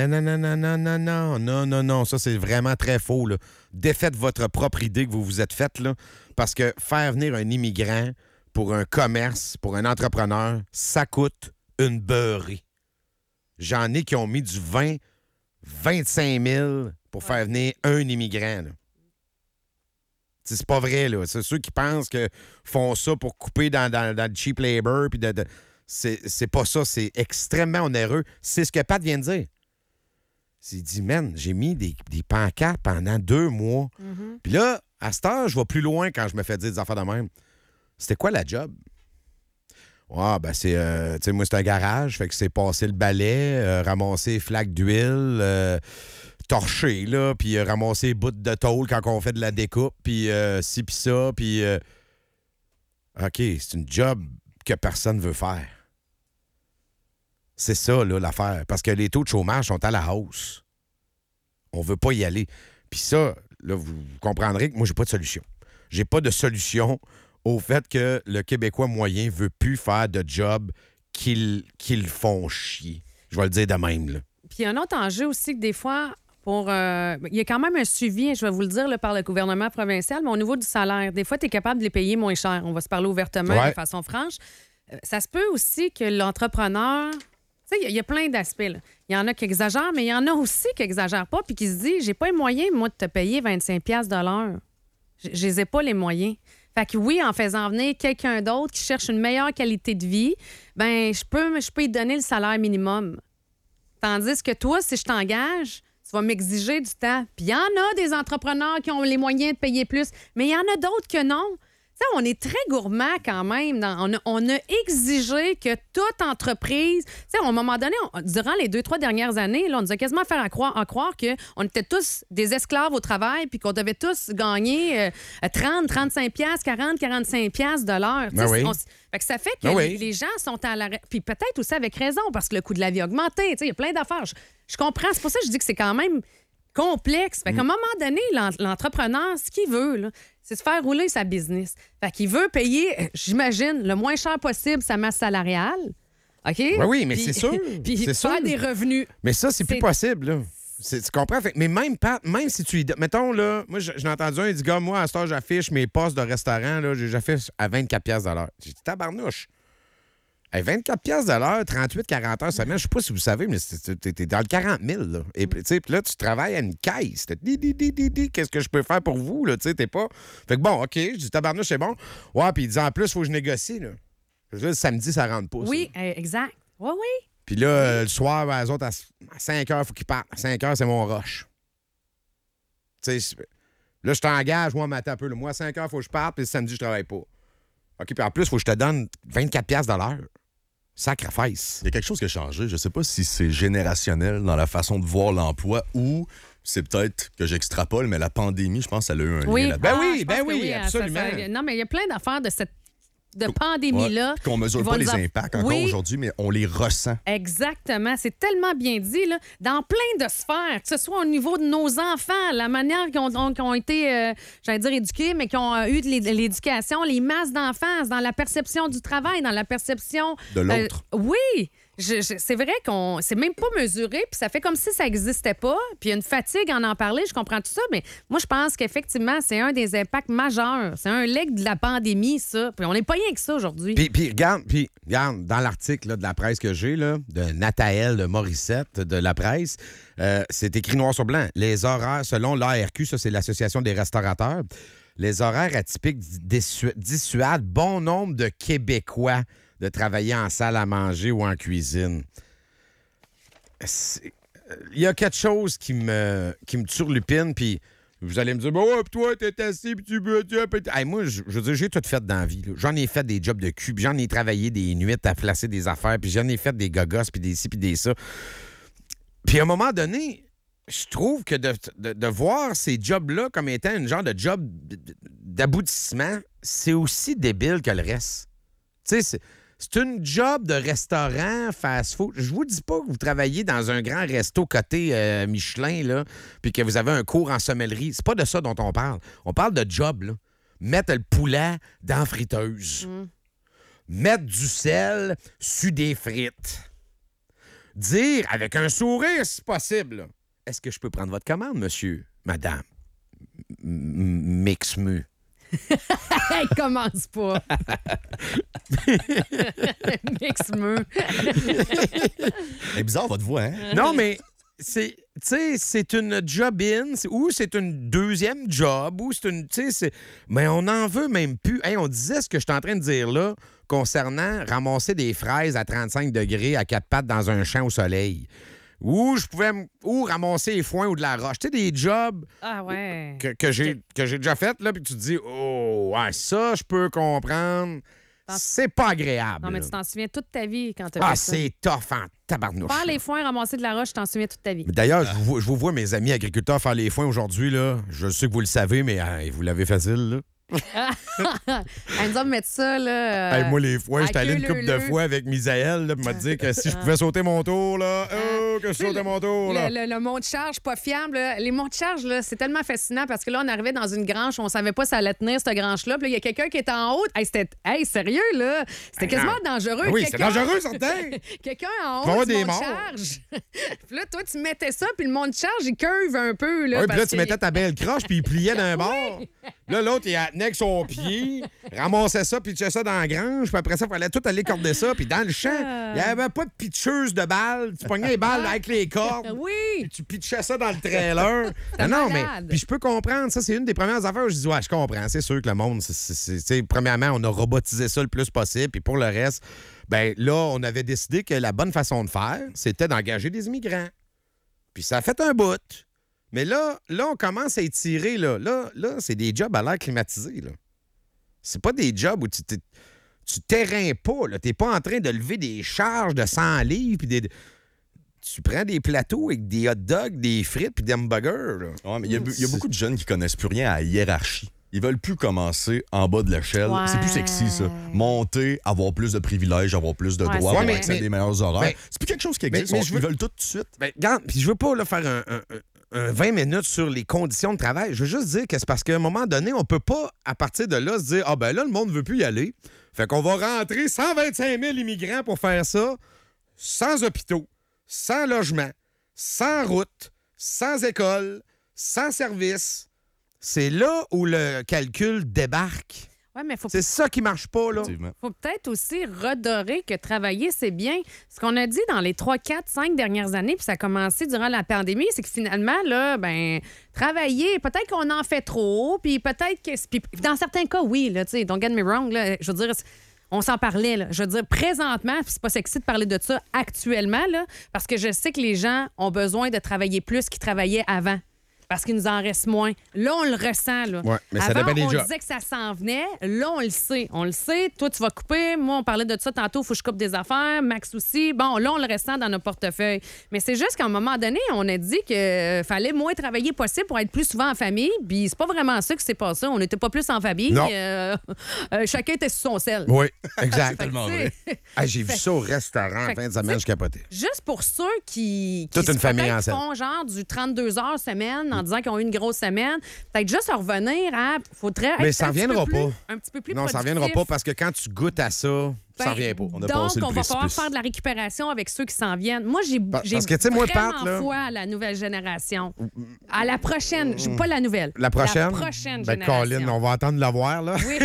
Non, ça, c'est vraiment très faux, là. Défaites votre propre idée que vous vous êtes faite, là, parce que faire venir un immigrant pour un commerce, pour un entrepreneur, ça coûte une beurrée. J'en ai qui ont mis du 20, 25 000 pour faire venir un immigrant, là. C'est pas vrai, là. C'est ceux qui pensent que font ça pour couper dans le cheap labor. Puis c'est pas ça. C'est extrêmement onéreux. C'est ce que Pat vient de dire. Il dit, man, j'ai mis des pancartes pendant 2 mois. Puis là, à cette heure, je vais plus loin quand je me fais dire des affaires de même. C'était quoi la job? Ah, ben c'est... tu sais, moi, c'est un garage. Fait que c'est passer le balai, ramasser les flaques d'huile... torcher, là, puis ramasser les bouts de tôle quand on fait de la découpe, puis ci, puis ça, puis... OK, c'est une job que personne veut faire. C'est ça, là, l'affaire. Parce que les taux de chômage sont à la hausse. On veut pas y aller. Puis ça, là, vous comprendrez que moi, j'ai pas de solution. J'ai pas de solution au fait que le Québécois moyen veut plus faire de job qu'ils font chier. Je vais le dire de même, là. Puis il y a un autre enjeu aussi que des fois... il y a quand même un suivi, je vais vous le dire, là, par le gouvernement provincial, mais au niveau du salaire, des fois, tu es capable de les payer moins cher. On va se parler ouvertement, de façon franche. Ça se peut aussi que l'entrepreneur... Tu sais, il y a plein d'aspects, là. Il y en a qui exagèrent, mais il y en a aussi qui n'exagèrent pas puis qui se disent, j'ai pas les moyens, moi, de te payer 25$ de l'heure. Je les ai pas les moyens. Fait que oui, en faisant venir quelqu'un d'autre qui cherche une meilleure qualité de vie, ben je peux y donner le salaire minimum. Tandis que toi, si je t'engage... Tu vas m'exiger du temps. Puis il y en a des entrepreneurs qui ont les moyens de payer plus, mais il y en a d'autres que non. Tu sais, on est très gourmand quand même. On a exigé que toute entreprise... Tu sais, à un moment donné, durant les 2-3 dernières années, là, on nous a quasiment fait croire qu'on était tous des esclaves au travail puis qu'on devait tous gagner 30, 35 piastres, 40, 45 piastres de l'heure. Ben oui. Fait que ça fait que les gens sont à l'arrêt. Puis peut-être aussi avec raison, parce que le coût de la vie a augmenté. Tu sais, il y a plein d'affaires. Je comprends. C'est pour ça que je dis que c'est quand même complexe. Fait qu'à un moment donné, l'entrepreneur, ce qu'il veut, là, c'est se faire rouler sa business. Fait qu'il veut payer, j'imagine, le moins cher possible sa masse salariale. OK? Oui, mais c'est sûr. Puis c'est faire sûr. des revenus. Mais ça, c'est plus possible, là. Tu comprends? Fait, mais même si tu y... Mettons, là, moi, j'en ai entendu un, il dit, gars, moi, à ce temps, j'affiche mes postes de restaurant, là, j'affiche à 24$ de l'heure. J'ai dit, tabarnouche. Hey, 24$ de l'heure, 38-40 heures semaine, je sais pas si vous savez, mais t'es dans le 40 000, là. Et puis là, tu travailles à une caisse. Qu'est-ce que je peux faire pour vous, là? Tu sais, t'es pas... Fait que bon, OK, je dis, tabarnouche, c'est bon. Ouais, puis il dit, en plus, il faut que je négocie, là. Là, le samedi, ça rentre pas. Oui, exact. Oui, oui. Puis là, le soir, ben, eux autres, à 5 heures, il faut qu'ils partent. À 5 heures, c'est mon rush. Tu sais, là, je t'engage, moi, matin un peu. Moi, à 5 heures, il faut que je parte, puis le samedi, je travaille pas. OK, puis en plus, il faut que je te donne 24$ de l'heure. Sacrifice. Il y a quelque chose qui a changé. Je sais pas si c'est générationnel dans la façon de voir l'emploi ou c'est peut-être que j'extrapole, mais la pandémie, je pense, elle a eu un lien là-dedans. Oui, absolument. Non, mais il y a plein d'affaires de pandémie-là. Ouais, qu'on mesure pas les impacts encore aujourd'hui, mais on les ressent. Exactement. C'est tellement bien dit, là. Dans plein de sphères, que ce soit au niveau de nos enfants, la manière qu'ils ont été, j'allais dire éduqués, mais qui ont eu de l'éducation, les masses d'enfance, dans la perception du travail, dans la perception... De l'autre. Oui! C'est vrai qu'on c'est même pas mesuré, puis ça fait comme si ça n'existait pas. Puis il y a une fatigue à en parler, je comprends tout ça, mais moi, je pense qu'effectivement, c'est un des impacts majeurs. C'est un leg de la pandémie, ça. Puis on n'est pas rien que ça aujourd'hui. Puis regarde, dans l'article là, de la presse que j'ai, là, de Nathaël Morissette de la presse, c'est écrit noir sur blanc. Les horaires, selon l'ARQ, ça, c'est l'Association des restaurateurs, les horaires atypiques dissuadent bon nombre de Québécois de travailler en salle à manger ou en cuisine. Il y a quelque chose qui me turlupine, puis vous allez me dire, oh, puis toi, t'es assis, puis tu veux... Hey, moi, je veux dire, j'ai tout fait dans la vie. Là. J'en ai fait des jobs de cul, puis j'en ai travaillé des nuits à placer des affaires, puis j'en ai fait des gogos, puis des ci, puis des ça. Puis à un moment donné, je trouve que de voir ces jobs-là comme étant un genre de job d'aboutissement, c'est aussi débile que le reste. Tu sais, c'est une job de restaurant, fast-food. Je vous dis pas que vous travaillez dans un grand resto côté Michelin, là, puis que vous avez un cours en sommellerie. C'est pas de ça dont on parle. On parle de job, là. Mettre le poulet dans la friteuse. Mettre du sel sur des frites. Dire, avec un sourire, si possible, là, est-ce que je peux prendre votre commande, monsieur, madame? Mixmu. Hey, commence pas. Mixmu. C'est bizarre, votre voix, hein? Non, mais c'est une job-in, ou c'est une deuxième job, ou c'est une... Mais on n'en veut même plus. Hey, on disait ce que je suis en train de dire là concernant ramasser des fraises à 35 degrés à quatre pattes dans un champ au soleil. Ou je pouvais ramasser les foins ou de la roche. Tu sais, des jobs que j'ai déjà fait, là, puis tu te dis, oh, ouais, ça, je peux comprendre. C'est pas agréable. Non, mais là. tu t'en souviens toute ta vie quand tu as fait ça. C'est tough en tabarnouche. Faire les foins, ramasser de la roche, tu t'en souviens toute ta vie. D'ailleurs, je vous vois, mes amis agriculteurs, faire les foins aujourd'hui, là. Je sais que vous le savez, mais vous l'avez facile, là. Elle nous a mettre ça, là. Moi, les foins, j'étais allé une couple de fois avec Misaël, là, pour me dire que si je pouvais sauter mon tour, là, que je sautais mon tour, là. Le monte-charge pas fiable, là. Les monte-charges, là, c'est tellement fascinant parce que là, on arrivait dans une grange, on savait pas si ça allait tenir, cette grange-là. Puis là, il y a quelqu'un qui était en haut. Hey, sérieux, là? C'était quasiment dangereux. Oui, c'est dangereux, certain. Quelqu'un en haut du monte-charge. Puis là, toi, tu mettais ça, puis le monte-charge, il curve un peu, là. Oui, puis là, tu mettais ta belle croche, puis il pliait d'un bord. Là, l'autre, il tenait avec son pied, ramassait ça, pitchait ça dans la grange, puis après ça, il fallait tout aller corder ça. Puis dans le champ, il n'y avait pas de pitcheuse de balles. Tu pognais les balles avec les cordes. Oui. Puis tu pitchais ça dans le trailer. Non, mais puis je peux comprendre. Ça, c'est une des premières affaires où je dis, ouais, je comprends. C'est sûr que le monde, premièrement, on a robotisé ça le plus possible. Puis pour le reste, ben là, on avait décidé que la bonne façon de faire, c'était d'engager des immigrants. Puis ça a fait un bout. Mais là, on commence à étirer. Là, c'est des jobs à l'air climatisé. Là. C'est pas des jobs où tu terrains pas. Tu n'es pas en train de lever des charges de 100 livres. Puis tu prends des plateaux avec des hot dogs, des frites puis des hamburgers. Ouais, mais il y a beaucoup de jeunes qui connaissent plus rien à la hiérarchie. Ils veulent plus commencer en bas de l'échelle. Ouais. C'est plus sexy, ça. Monter, avoir plus de privilèges, avoir plus de droits, avoir accès à des meilleurs horaires. C'est plus quelque chose qui existe. Ils veulent tout de suite. Regarde, puis je veux pas là, faire un 20 minutes sur les conditions de travail. Je veux juste dire que c'est parce qu'à un moment donné, on peut pas, à partir de là, se dire « Ah ben là, le monde veut plus y aller. Fait qu'on va rentrer 125 000 immigrants pour faire ça, sans hôpitaux, sans logement, sans route, sans école, sans service. » C'est là où le calcul débarque. Ouais, mais c'est ça qui marche pas, là. Faut peut-être aussi redorer que travailler, c'est bien. Ce qu'on a dit dans les 3, 4, 5 dernières années, puis ça a commencé durant la pandémie, c'est que finalement, là, travailler, peut-être qu'on en fait trop, puis peut-être que... Puis dans certains cas, oui, là, tu sais, don't get me wrong, là, je veux dire... On s'en parlait, là. Je veux dire, présentement, puis c'est pas sexy de parler de ça actuellement, là, parce que je sais que les gens ont besoin de travailler plus qu'ils travaillaient avant. Parce qu'il nous en reste moins. Là, on le ressent. Là. Ouais, mais ça avant, dépend des jobs. On disait que ça s'en venait. Là, on le sait. On le sait. Toi, tu vas couper. Moi, on parlait de ça tantôt. Il faut que je coupe des affaires. Max aussi. Bon, là, on le ressent dans nos portefeuilles. Mais c'est juste qu'à un moment donné, on a dit qu'il fallait moins travailler possible pour être plus souvent en famille. Puis c'est pas vraiment ça qui s'est passé. On n'était pas plus en famille. Non. Chacun était sur son sel. Oui, exactement. J'ai vu ça au restaurant en fin de semaine, je capotais. Juste pour ceux qui toute une famille en font genre du 32 heures semaine en disant qu'ils ont eu une grosse semaine, peut-être juste revenir à... Faudrait mais ça ne reviendra pas. Un petit peu plus non, productif. ça ne reviendra pas parce que quand tu goûtes à ça, ça revient pas. On va pouvoir faire de la récupération avec ceux qui s'en viennent. Moi, j'ai vraiment foi à la nouvelle génération. À la prochaine, pas la nouvelle. La prochaine? La prochaine génération. Colin, on va attendre de la voir, là. Oui.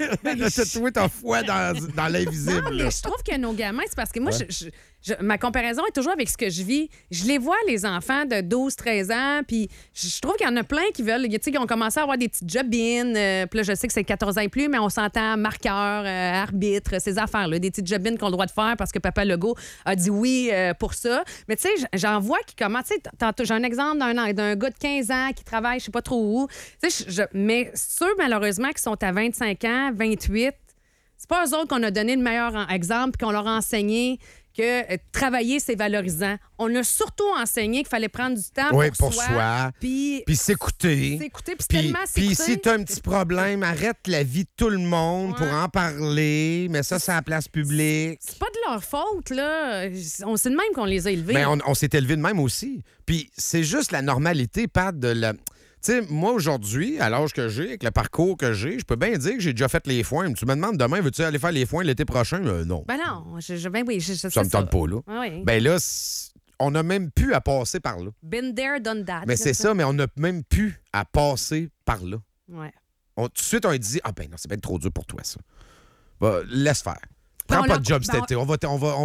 Toi, t'as foi dans l'invisible. Non, mais je trouve que nos gamins, c'est parce que moi, ma comparaison est toujours avec ce que je vis. Je les vois, les enfants de 12, 13 ans, puis je trouve qu'il y en a plein qui veulent, tu sais, qui ont commencé à avoir des petites job-in. Puis là, je sais que c'est 14 ans et plus, mais on s'entend marqueur, arbitre, ces affaires-là, des petites job-in qu'on a le droit de faire parce que Papa Legault a dit oui pour ça. Mais tu sais, j'en vois qui commencent. Tu sais, j'ai un exemple d'un gars de 15 ans qui travaille, je sais pas trop où. Tu sais, mais ceux, malheureusement, qui sont à 25 ans, 28, c'est pas eux autres qu'on a donné le meilleur exemple, qu'on leur a enseigné que travailler, c'est valorisant. On a surtout enseigné qu'il fallait prendre du temps pour soi. Puis s'écouter. S'écouter, puis tellement s'écouter. Puis si tu as un petit problème, arrête la vie de tout le monde pour en parler. Mais ça, c'est à la place publique. C'est pas de leur faute, là. C'est de même qu'on les a élevés. Mais on s'est élevés de même aussi. Puis c'est juste la normalité, Pat, de la... Tu sais, moi, aujourd'hui, à l'âge que j'ai, avec le parcours que j'ai, je peux bien dire que j'ai déjà fait les foins. Tu me demandes demain, veux-tu aller faire les foins l'été prochain? Non. Ben non, ça me tente pas, là. Oui. Ben là, on n'a même plus à passer par là. Been there, done that. Mais c'est ça, mais on n'a même plus à passer par là. Ouais. Tout de suite, on dit, ah ben non, c'est bien trop dur pour toi, ça. Bah, laisse faire. Prends pas de job cet été. On va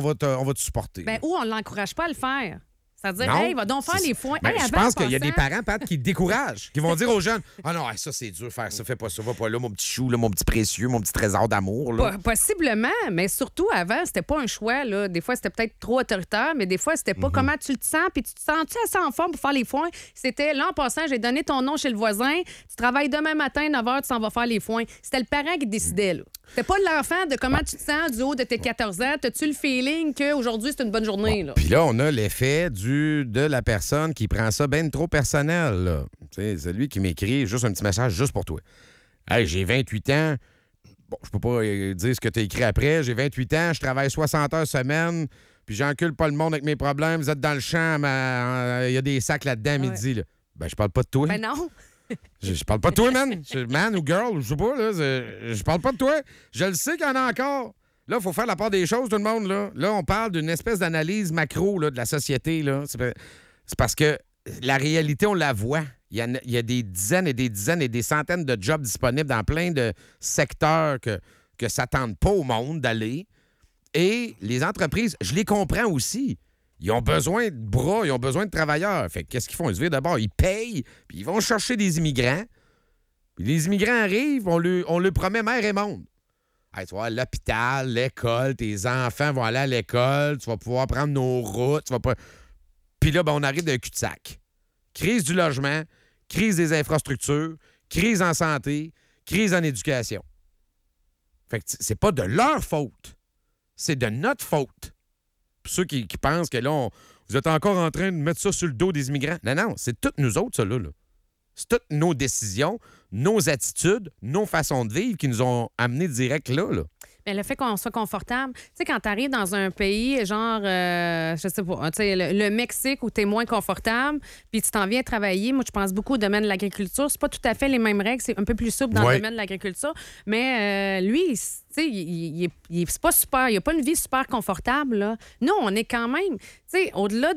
te supporter. Ben, ou on l'encourage pas à le faire. C'est-à-dire, hey, va donc faire les foins. Ben, je pense qu'il y a des parents, Pat, qui découragent, qui vont dire aux jeunes, ah non, ça c'est dur faire ça, fais pas ça, va pas là, mon petit chou, là, mon petit précieux, mon petit trésor d'amour. Là. Possiblement, mais surtout avant, c'était pas un choix. Là. Des fois, c'était peut-être trop autoritaire, mais des fois, c'était pas comment tu te sens, puis tu te sens-tu assez en forme pour faire les foins. C'était, là, en passant, j'ai donné ton nom chez le voisin, tu travailles demain matin, 9h, tu s'en vas faire les foins. C'était le parent qui décidait, là. C'était pas l'enfant de comment tu te sens du haut de tes 14 ans. T'as-tu le feeling qu'aujourd'hui, c'est une bonne journée? Là? Puis là, on a l'effet de la personne qui prend ça bien trop personnel. Là. C'est lui qui m'écrit juste un petit message juste pour toi. Hey, j'ai 28 ans. Bon, je peux pas dire ce que tu as écrit après. J'ai 28 ans, je travaille 60 heures semaine, puis j'encule pas le monde avec mes problèmes. Vous êtes dans le champ, il y a des sacs là-dedans à midi. Là. Ben, je parle pas de toi. Ben non. Je parle pas de toi, man. Man ou girl, je sais pas, là. Je parle pas de toi. Je le sais qu'il y en a encore. Là, il faut faire la part des choses, tout le monde, là. Là, on parle d'une espèce d'analyse macro là, de la société, là. C'est parce que la réalité, on la voit. Il y a des dizaines et des dizaines et des centaines de jobs disponibles dans plein de secteurs que ça tente pas au monde d'aller. Et les entreprises, je les comprends aussi. Ils ont besoin de bras, ils ont besoin de travailleurs. Fait qu'est-ce qu'ils font? Ils se virent d'abord, ils payent, puis ils vont chercher des immigrants. Puis les immigrants arrivent, on leur promet mer et monde. Hey, tu vas à l'hôpital, l'école, tes enfants vont aller à l'école, tu vas pouvoir prendre nos routes, tu vas pas... Puis là, ben, on arrive d'un cul-de-sac. Crise du logement, crise des infrastructures, crise en santé, crise en éducation. Fait que c'est pas de leur faute, c'est de notre faute. Pour ceux qui pensent que là, vous êtes encore en train de mettre ça sur le dos des immigrants. Non, c'est toutes nous autres, ça, là. C'est toutes nos décisions, nos attitudes, nos façons de vivre qui nous ont amenés direct là. Mais le fait qu'on soit confortable, tu sais, quand tu arrives dans un pays, genre, je sais pas, tu sais, le Mexique où tu es moins confortable, puis tu t'en viens travailler, moi, je pense beaucoup au domaine de l'agriculture. C'est pas tout à fait les mêmes règles, c'est un peu plus souple dans le domaine de l'agriculture. Mais lui, tu sais, c'est pas super, il a pas une vie super confortable, là. Nous, on est quand même, tu sais, au-delà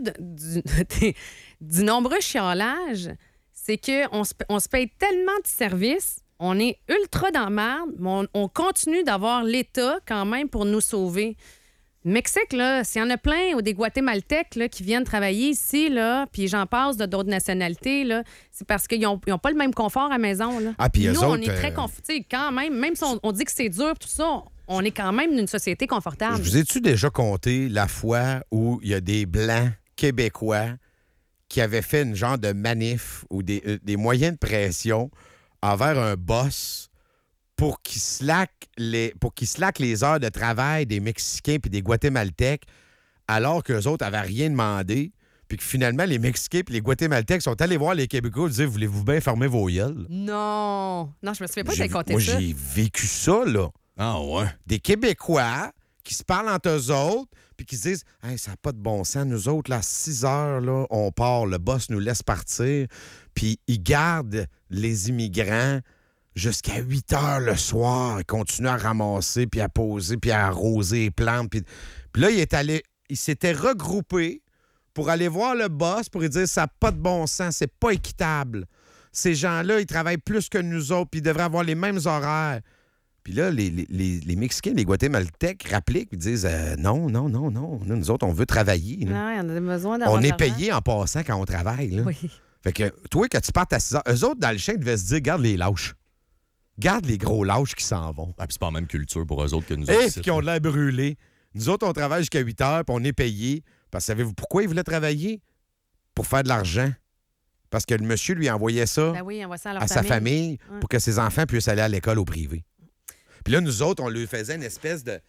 du nombreux chiolage, c'est qu'on se paye tellement de services. On est ultra dans la merde, mais on continue d'avoir l'État quand même pour nous sauver. Le Mexique, là, s'il y en a plein, ou des Guatémaltèques là, qui viennent travailler ici, là, puis j'en passe d'autres nationalités, là, c'est parce qu'ils n'ont pas le même confort à la maison. Là. Ah, puis nous, on est très confortable. Quand même si on dit que c'est dur, tout ça, on est quand même d'une société confortable. Vous ai-tu déjà compté la fois où il y a des Blancs québécois qui avaient fait une genre de manif ou des moyens de pression envers un boss pour qu'il slack les heures de travail des Mexicains puis des Guatémaltèques alors qu'eux autres n'avaient rien demandé, puis que finalement, les Mexicains puis les Guatémaltèques sont allés voir les Québécois et disaient « Voulez-vous bien fermer vos gueules? » Non, je me souviens pas de compter ça. Moi, j'ai vécu ça, là. Ah ouais? Des Québécois qui se parlent entre eux autres puis qui se disent hey, « Ça n'a pas de bon sens, nous autres, là, à 6 heures, là, on part, le boss nous laisse partir. » Puis ils gardent les immigrants jusqu'à 8 heures le soir. Ils continuent à ramasser, puis à poser, puis à arroser les plantes. Puis là, il s'était regroupé pour aller voir le boss pour lui dire ça n'a pas de bon sens, c'est pas équitable. Ces gens-là, ils travaillent plus que nous autres, puis ils devraient avoir les mêmes horaires. Puis là, les Mexicains, les Guatémaltèques rappliquent et disent non, nous autres, on veut travailler. Là. Ouais, on a besoin d'avoir on est payé en passant quand on travaille. Là. Oui. Fait que toi, quand tu partes à 6 heures, eux autres, dans le chèque, devaient se dire garde les lâches. Garde les gros lâches qui s'en vont. Ah, puis c'est pas la même culture pour eux autres que nous autres. Et qui ont de l'air brûlés. Nous autres, on travaille jusqu'à 8 heures, puis on est payé. Parce que savez-vous pourquoi ils voulaient travailler? Pour faire de l'argent. Parce que le monsieur lui envoyait ça, à sa famille pour que ses enfants puissent aller à l'école au privé. Puis là, nous autres, on lui faisait une espèce de...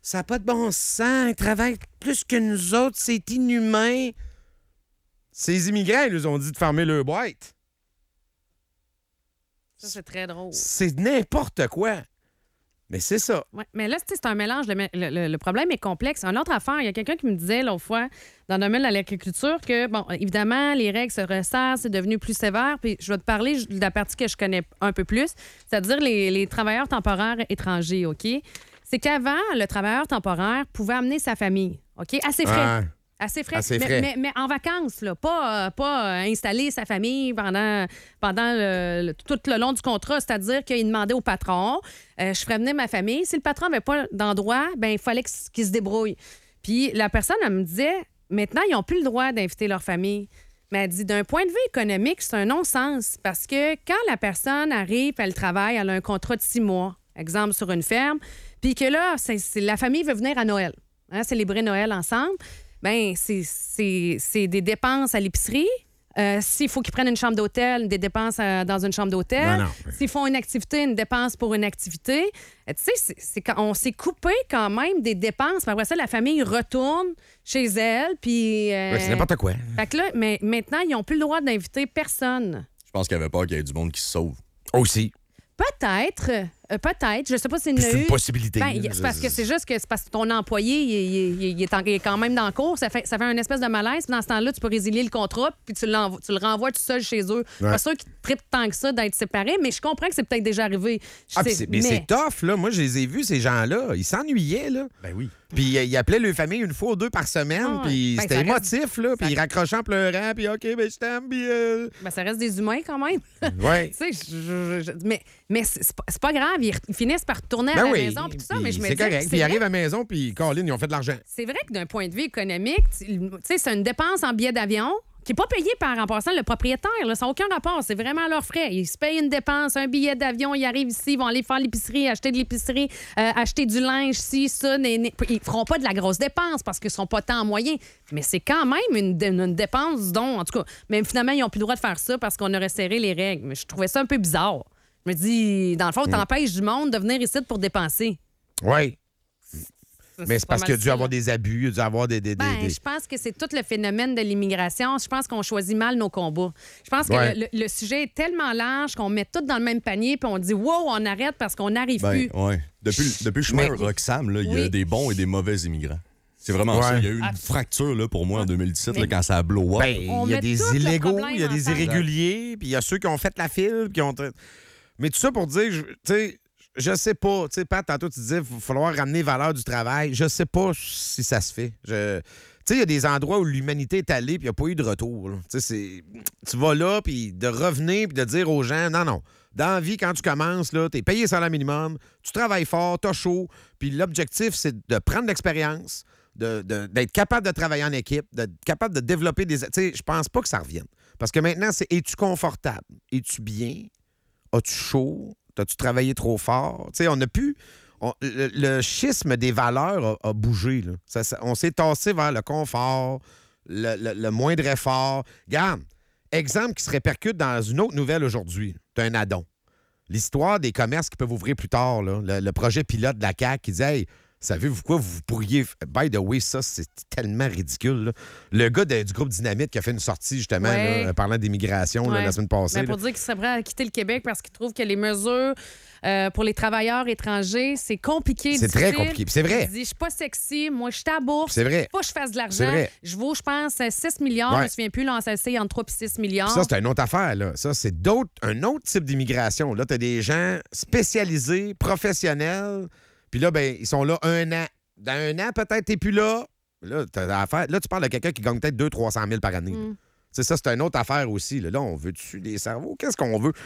ça n'a pas de bon sens, ils travaillent plus que nous autres, c'est inhumain. Ces immigrants, ils nous ont dit de fermer leur boîte. Ça, c'est très drôle. C'est n'importe quoi. Mais c'est ça. Ouais, mais là, c'est un mélange. Le problème est complexe. Une autre affaire, il y a quelqu'un qui me disait l'autre fois, dans le domaine de l'agriculture, que, bon, évidemment, les règles se resserrent, c'est devenu plus sévère. Puis je vais te parler de la partie que je connais un peu plus, c'est-à-dire les travailleurs temporaires étrangers, OK? C'est qu'avant, le travailleur temporaire pouvait amener sa famille, OK? À ses frais. Assez frais. Mais en vacances, là, pas installer sa famille pendant tout le long du contrat. C'est-à-dire qu'il demandait au patron, je ferais venir ma famille. Si le patron n'avait pas d'endroit, ben il fallait qu'il se débrouille. Puis la personne, elle me disait, maintenant, ils n'ont plus le droit d'inviter leur famille. Mais elle dit, d'un point de vue économique, c'est un non-sens. Parce que quand la personne arrive, elle travaille, elle a un contrat de 6 mois, exemple sur une ferme, puis que là, la famille veut venir à Noël, célébrer Noël ensemble. Bien, c'est des dépenses à l'épicerie. S'il faut qu'ils prennent une chambre d'hôtel, des dépenses dans une chambre d'hôtel. Non. S'ils font une activité, une dépense pour une activité. Tu sais, on s'est coupé quand même des dépenses. Puis après ça, la famille retourne chez elle. Puis. C'est n'importe quoi. Fait que là, mais maintenant, ils n'ont plus le droit d'inviter personne. Je pense qu'il y avait peur qu'il y ait du monde qui se sauve. Aussi. Peut-être. Je sais pas si c'est une possibilité. C'est parce que c'est juste que ton employé, il est quand même dans le cours. Ça fait un espèce de malaise. Puis dans ce temps-là, tu peux résilier le contrat puis tu le renvoies tout seul chez eux. Ouais. Pas sûr qu'ils te trippent tant que ça d'être séparés, mais je comprends que c'est peut-être déjà arrivé. Mais c'est tough, là. Moi, je les ai vus, ces gens-là. Ils s'ennuyaient, là. Ben oui. Puis ils appelaient leur famille une fois ou deux par semaine. Puis c'était émotif, là. Puis ils raccrochaient en pleurant. Puis OK, ben je t'aime. Puis. Ça reste des humains quand même. Oui. Tu sais, mais c'est pas grave. Ils finissent par retourner à la maison puis tout ça. Mais je me dis. C'est correct. Puis ils arrivent à la maison, puis Colin, ils ont fait de l'argent. C'est vrai que d'un point de vue économique, tu sais, c'est une dépense en billets d'avion qui n'est pas payée en passant le propriétaire. Là, ça n'a aucun rapport. C'est vraiment leurs frais. Ils se payent une dépense, un billet d'avion, ils arrivent ici, ils vont aller faire l'épicerie, acheter de l'épicerie, acheter du linge, ci, ça. Ils feront pas de la grosse dépense parce qu'ils ne sont pas tant en moyen. Mais c'est quand même une dépense dont, en tout cas, même finalement, ils n'ont plus le droit de faire ça parce qu'on aurait serré les règles. Mais je trouvais ça un peu bizarre. Je me dis, dans le fond, t'empêches du monde de venir ici pour dépenser. Oui. Mais c'est parce qu'il y a dû avoir des abus, il y a dû avoir des... Je pense que c'est tout le phénomène de l'immigration. Je pense qu'on choisit mal nos combats. Je pense que le sujet est tellement large qu'on met tout dans le même panier puis on dit « Wow, on arrête parce qu'on n'arrive plus. » Oui. Depuis le chemin Roxham, il y a des bons et des mauvais immigrants. C'est vraiment ça. Il y a eu une fracture là, pour moi en 2017 quand ça a blow up. Il y a des illégaux, il y a des irréguliers, puis il y a ceux qui ont fait la file, qui ont... Mais tout ça pour dire, tu sais... Je sais pas. Tu sais, Pat, tantôt, tu disais qu'il va falloir ramener valeur du travail. Je sais pas si ça se fait. Tu sais, il y a des endroits où l'humanité est allée puis il n'y a pas eu de retour. Tu sais, tu vas là, puis de revenir puis de dire aux gens, non. Dans la vie, quand tu commences, tu es payé salaire minimum, tu travailles fort, tu as chaud, puis l'objectif, c'est de prendre l'expérience, d'être capable de travailler en équipe, d'être capable de développer des... Tu sais, je pense pas que ça revienne. Parce que maintenant, c'est es-tu confortable? Es-tu bien? As-tu chaud? As-tu travaillé trop fort? Tu sais, on a pu... Le schisme des valeurs a bougé. Là. On s'est tassé vers le confort, le moindre effort. Regarde, exemple qui se répercute dans une autre nouvelle aujourd'hui. Tu as un addon. L'histoire des commerces qui peuvent ouvrir plus tard. Là. Le projet pilote de la CAQ qui dit « Hey, savez-vous quoi? Vous pourriez... » By the way, ça, c'est tellement ridicule. Là. Le gars du groupe Dynamite qui a fait une sortie, justement, là, parlant d'immigration la semaine passée. Mais pour dire qu'il serait prêt à quitter le Québec parce qu'il trouve que les mesures pour les travailleurs étrangers, c'est compliqué. C'est très compliqué. Puis c'est vrai. Il dit, je suis pas sexy, moi, je suis à bourse. C'est vrai. Faut pas que je fasse de l'argent. Je vaux, je pense, 6 milliards. Je me souviens plus, là, on s'essaye entre 3 et 6 milliards. Puis ça, c'est une autre affaire. Là. Ça, c'est un autre type d'immigration. Là, tu as des gens spécialisés, professionnels. Puis là, ben, ils sont là 1 an. Dans 1 an, peut-être, t'es plus là. Là, tu parles de quelqu'un qui gagne peut-être 200-300 000 par année. Ça, c'est une autre affaire aussi. Là, on veut dessus des cerveaux. Qu'est-ce qu'on veut?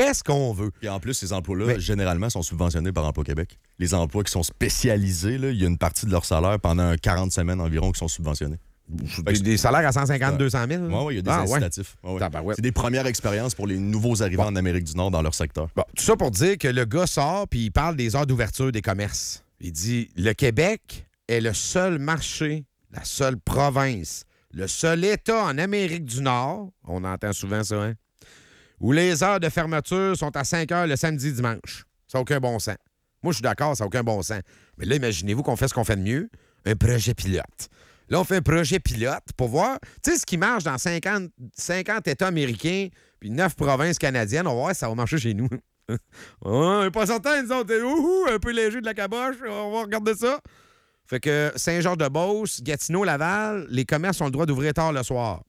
Et en plus, ces emplois-là, généralement, sont subventionnés par Emploi Québec. Les emplois qui sont spécialisés, il y a une partie de leur salaire pendant 40 semaines environ qui sont subventionnés. Des salaires à 150-200 000? Oui, il y a des incitatifs. C'est des premières expériences pour les nouveaux arrivants en Amérique du Nord dans leur secteur. Bon, tout ça pour dire que le gars sort puis il parle des heures d'ouverture des commerces. Il dit « Le Québec est le seul marché, la seule province, le seul État en Amérique du Nord, on entend souvent ça, où les heures de fermeture sont à 5 heures le samedi dimanche. Ça n'a aucun bon sens. Moi, je suis d'accord, ça n'a aucun bon sens. Mais là, imaginez-vous qu'on fait ce qu'on fait de mieux, un projet pilote. Là, on fait un projet pilote pour voir, tu sais, ce qui marche dans 50 États américains puis 9 provinces canadiennes. On va voir si ça va marcher chez nous. On n'est pas certain, nous autres. Un peu léger de la caboche. On va regarder ça. Fait que Saint-Georges-de-Beauce, Gatineau, Laval, les commerces ont le droit d'ouvrir tard le soir.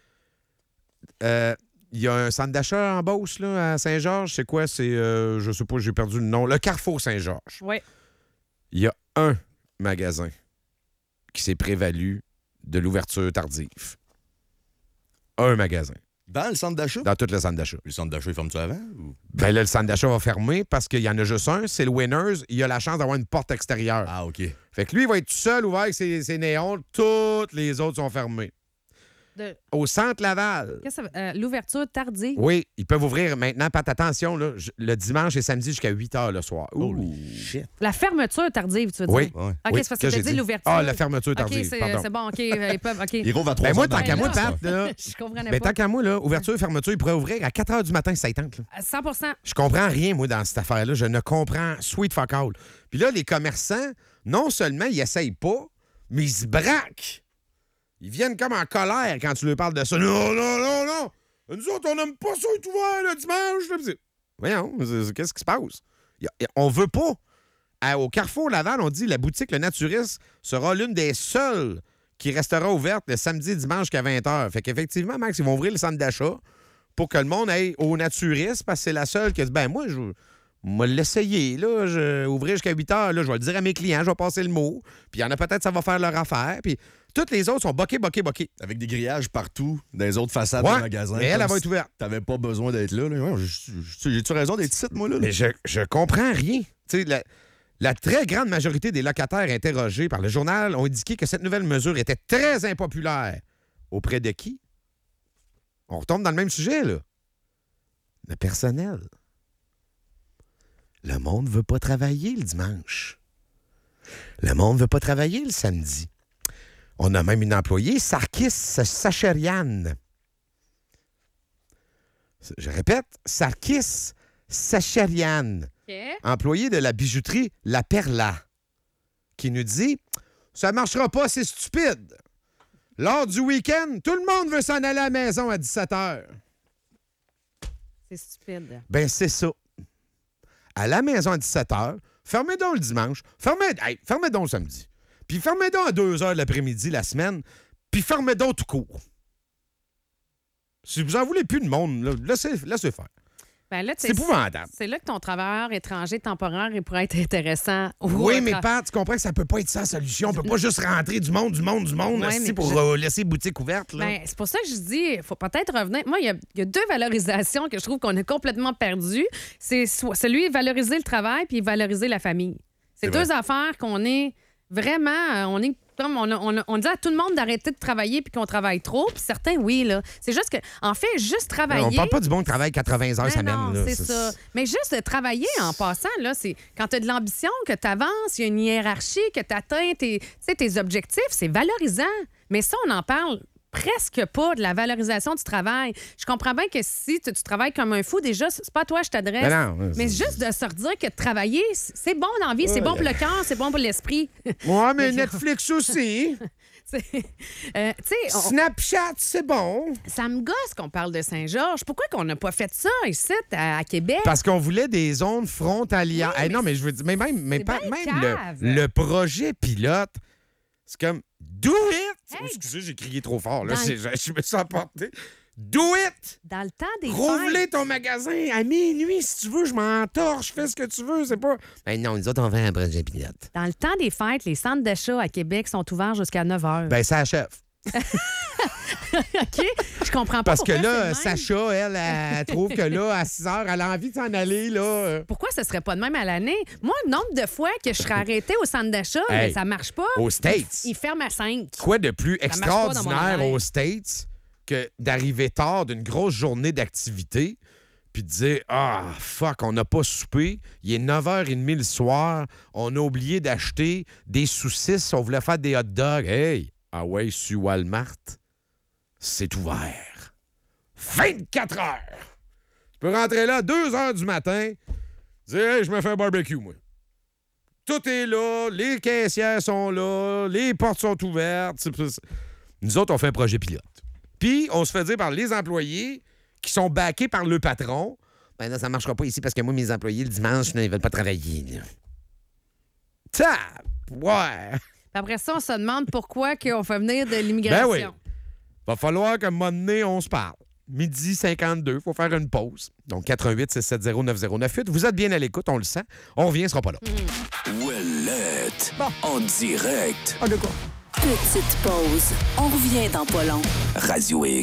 Il y a un centre d'achat en Beauce, là, à Saint-Georges. C'est quoi? C'est, je sais pas, j'ai perdu le nom. Le Carrefour Saint-Georges. Oui. Il y a un magasin qui s'est prévalu de l'ouverture tardive. Un magasin. Dans le centre d'achat? Dans tout le centre d'achat. Le centre d'achat, il ferme-tu avant? Ou... Ben là, le centre d'achat va fermer parce qu'il y en a juste un, c'est le Winners. Il a la chance d'avoir une porte extérieure. Ah, OK. Fait que lui, il va être tout seul ouvert avec ses néons. Toutes les autres sont fermées. Au centre Laval. Qu'est-ce que ça veut? L'ouverture tardive? Oui, ils peuvent ouvrir maintenant. Pat, attention, là, le dimanche et samedi jusqu'à 8 h le soir. Holy shit. La fermeture tardive, tu veux dire? Oui. OK, Oui, c'est parce que tu as dit l'ouverture. Ah, la fermeture tardive, OK, pardon. c'est bon, OK. Ils peuvent, OK. Ils rouvent à 3 Ben heures. moi, tant qu'à moi, Pat, là, Je comprenais ben, pas. tant qu'à moi, là, ouverture et fermeture, ils pourraient ouvrir à 4 h du matin si ça y tente. Là. 100 Je comprends rien, moi, dans cette affaire-là. Je ne comprends sweet fuck all. Puis là, les commerçants, non seulement ils essayent pas, mais ils se braquent. Ils viennent comme en colère quand tu leur parles de ça. Non, non, non, non! Nous autres, on n'aime pas ça être ouvert le dimanche. Voyons, qu'est-ce qui se passe? On veut pas. Au Carrefour Laval, on dit la boutique Le Naturiste sera l'une des seules qui restera ouverte le samedi et dimanche jusqu'à 20 h. Fait qu'effectivement, Max, ils vont ouvrir le centre d'achat pour que le monde aille au Naturiste parce que c'est la seule qui a dit, ben moi, je vais l'essayer, là. Ouvrir jusqu'à 8 h, là, je vais le dire à mes clients, je vais passer le mot. Puis il y en a peut-être, ça va faire leur affaire. Puis toutes les autres sont boquées. Avec des grillages partout, dans les autres façades Ouais, du magasin. mais elle va être ouverte. T'avais pas besoin d'être là. J'ai-tu raison d'être ici, moi, là? Mais je comprends rien. Tu sais, la très grande majorité des locataires interrogés par le journal ont indiqué que cette nouvelle mesure était très impopulaire. Auprès de qui? On retombe dans le même sujet, là. Le personnel. Le monde ne veut pas travailler le dimanche. Le monde ne veut pas travailler le samedi. On a même une employée, Sarkis Sacharian. Je répète, Sarkis Sacharian, employée de la bijouterie La Perla, qui nous dit « Ça marchera pas, c'est stupide. Lors du week-end, tout le monde veut s'en aller à la maison à 17 h. » C'est stupide. Ben c'est ça. À la maison à 17 h, fermez donc le dimanche, fermez donc le samedi. Puis fermez donc à 2 h l'après-midi la semaine, puis fermez donc tout court. Si vous en voulez plus de monde, là, laissez faire. Ben là, c'est épouvantable. C'est là que ton travailleur étranger temporaire il pourrait être intéressant. Oui, mais Pat, tu comprends que ça peut pas être ça la solution. On peut pas juste rentrer du monde ouais, pour laisser boutique ouverte. Là. Ben, c'est pour ça que je dis, il faut peut-être revenir. Moi, il y a deux valorisations que je trouve qu'on a complètement perdues. C'est celui valoriser le travail puis valoriser la famille. C'est deux affaires qu'on est vraiment... On est comme on dit à tout le monde d'arrêter de travailler puis qu'on travaille trop, puis certains, oui, là. C'est juste que, en fait, juste travailler... On parle pas du bon qui travaille 80 heures semaine. Non, c'est ça. Mais juste de travailler en passant, là, c'est quand tu as de l'ambition, que tu avances, il y a une hiérarchie, que tu atteins tes objectifs, c'est valorisant. Mais ça, on en parle presque pas de la valorisation du travail. Je comprends bien que si tu travailles comme un fou, déjà, c'est pas à toi que je t'adresse. Mais juste de se redire que travailler, c'est bon dans la vie, c'est bon pour le cœur, c'est bon pour l'esprit. Ouais, mais Netflix aussi. Snapchat, c'est bon. Ça me gosse qu'on parle de Saint-Georges. Pourquoi qu'on n'a pas fait ça ici, à Québec? Parce qu'on voulait des zones frontalières. Oui, non, mais je veux dire, même le projet pilote, c'est comme do it! Hey. Oh, excusez, j'ai crié trop fort. Là. Je me suis emporté. Do it! Dans le temps des Rouvre ton magasin à minuit si tu veux. Je m'entorche, fais ce que tu veux. C'est pas. Ben non, nous autres, on fait un projet pilote. Dans le temps des fêtes, les centres d'achat à Québec sont ouverts jusqu'à 9 h. Ben, ça achève. OK? Je comprends pas. Parce que là, Sacha, elle trouve que là, à 6 h, elle a envie de s'en aller. Là. Pourquoi ce serait pas de même à l'année? Moi, le nombre de fois que je serais arrêtée au centre d'achat, Hey, mais ça marche pas. Aux States. Ils ferment à 5. Quoi de plus Ça marche pas dans mon extraordinaire horaire. aux States que d'arriver tard d'une grosse journée d'activité puis de dire « Ah, fuck, on n'a pas soupé. Il est 9h30 le soir. On a oublié d'acheter des saucisses. On voulait faire des hot dogs. Hey! Ah ouais, sur Walmart, c'est ouvert. 24 heures. Tu peux rentrer là à 2 h du matin, dire « Hey, je me fais un barbecue, moi. » Tout est là, les caissières sont là, les portes sont ouvertes. Nous autres, on fait un projet pilote. Puis, on se fait dire par les employés qui sont backés par le patron, ben là, ça marchera pas ici parce que moi, mes employés, le dimanche, ils veulent pas travailler. Ouais. Après ça, on se demande pourquoi on fait venir de l'immigration. Ben oui. Va falloir qu'à un moment donné, on se parle. 12h52, il faut faire une pause. Donc, 88-670-9098. Vous êtes bien à l'écoute, on le sent. On revient, on sera pas là. Ouellette. En direct. Ah, de quoi? Petite pause. On revient dans pas long. Radio X.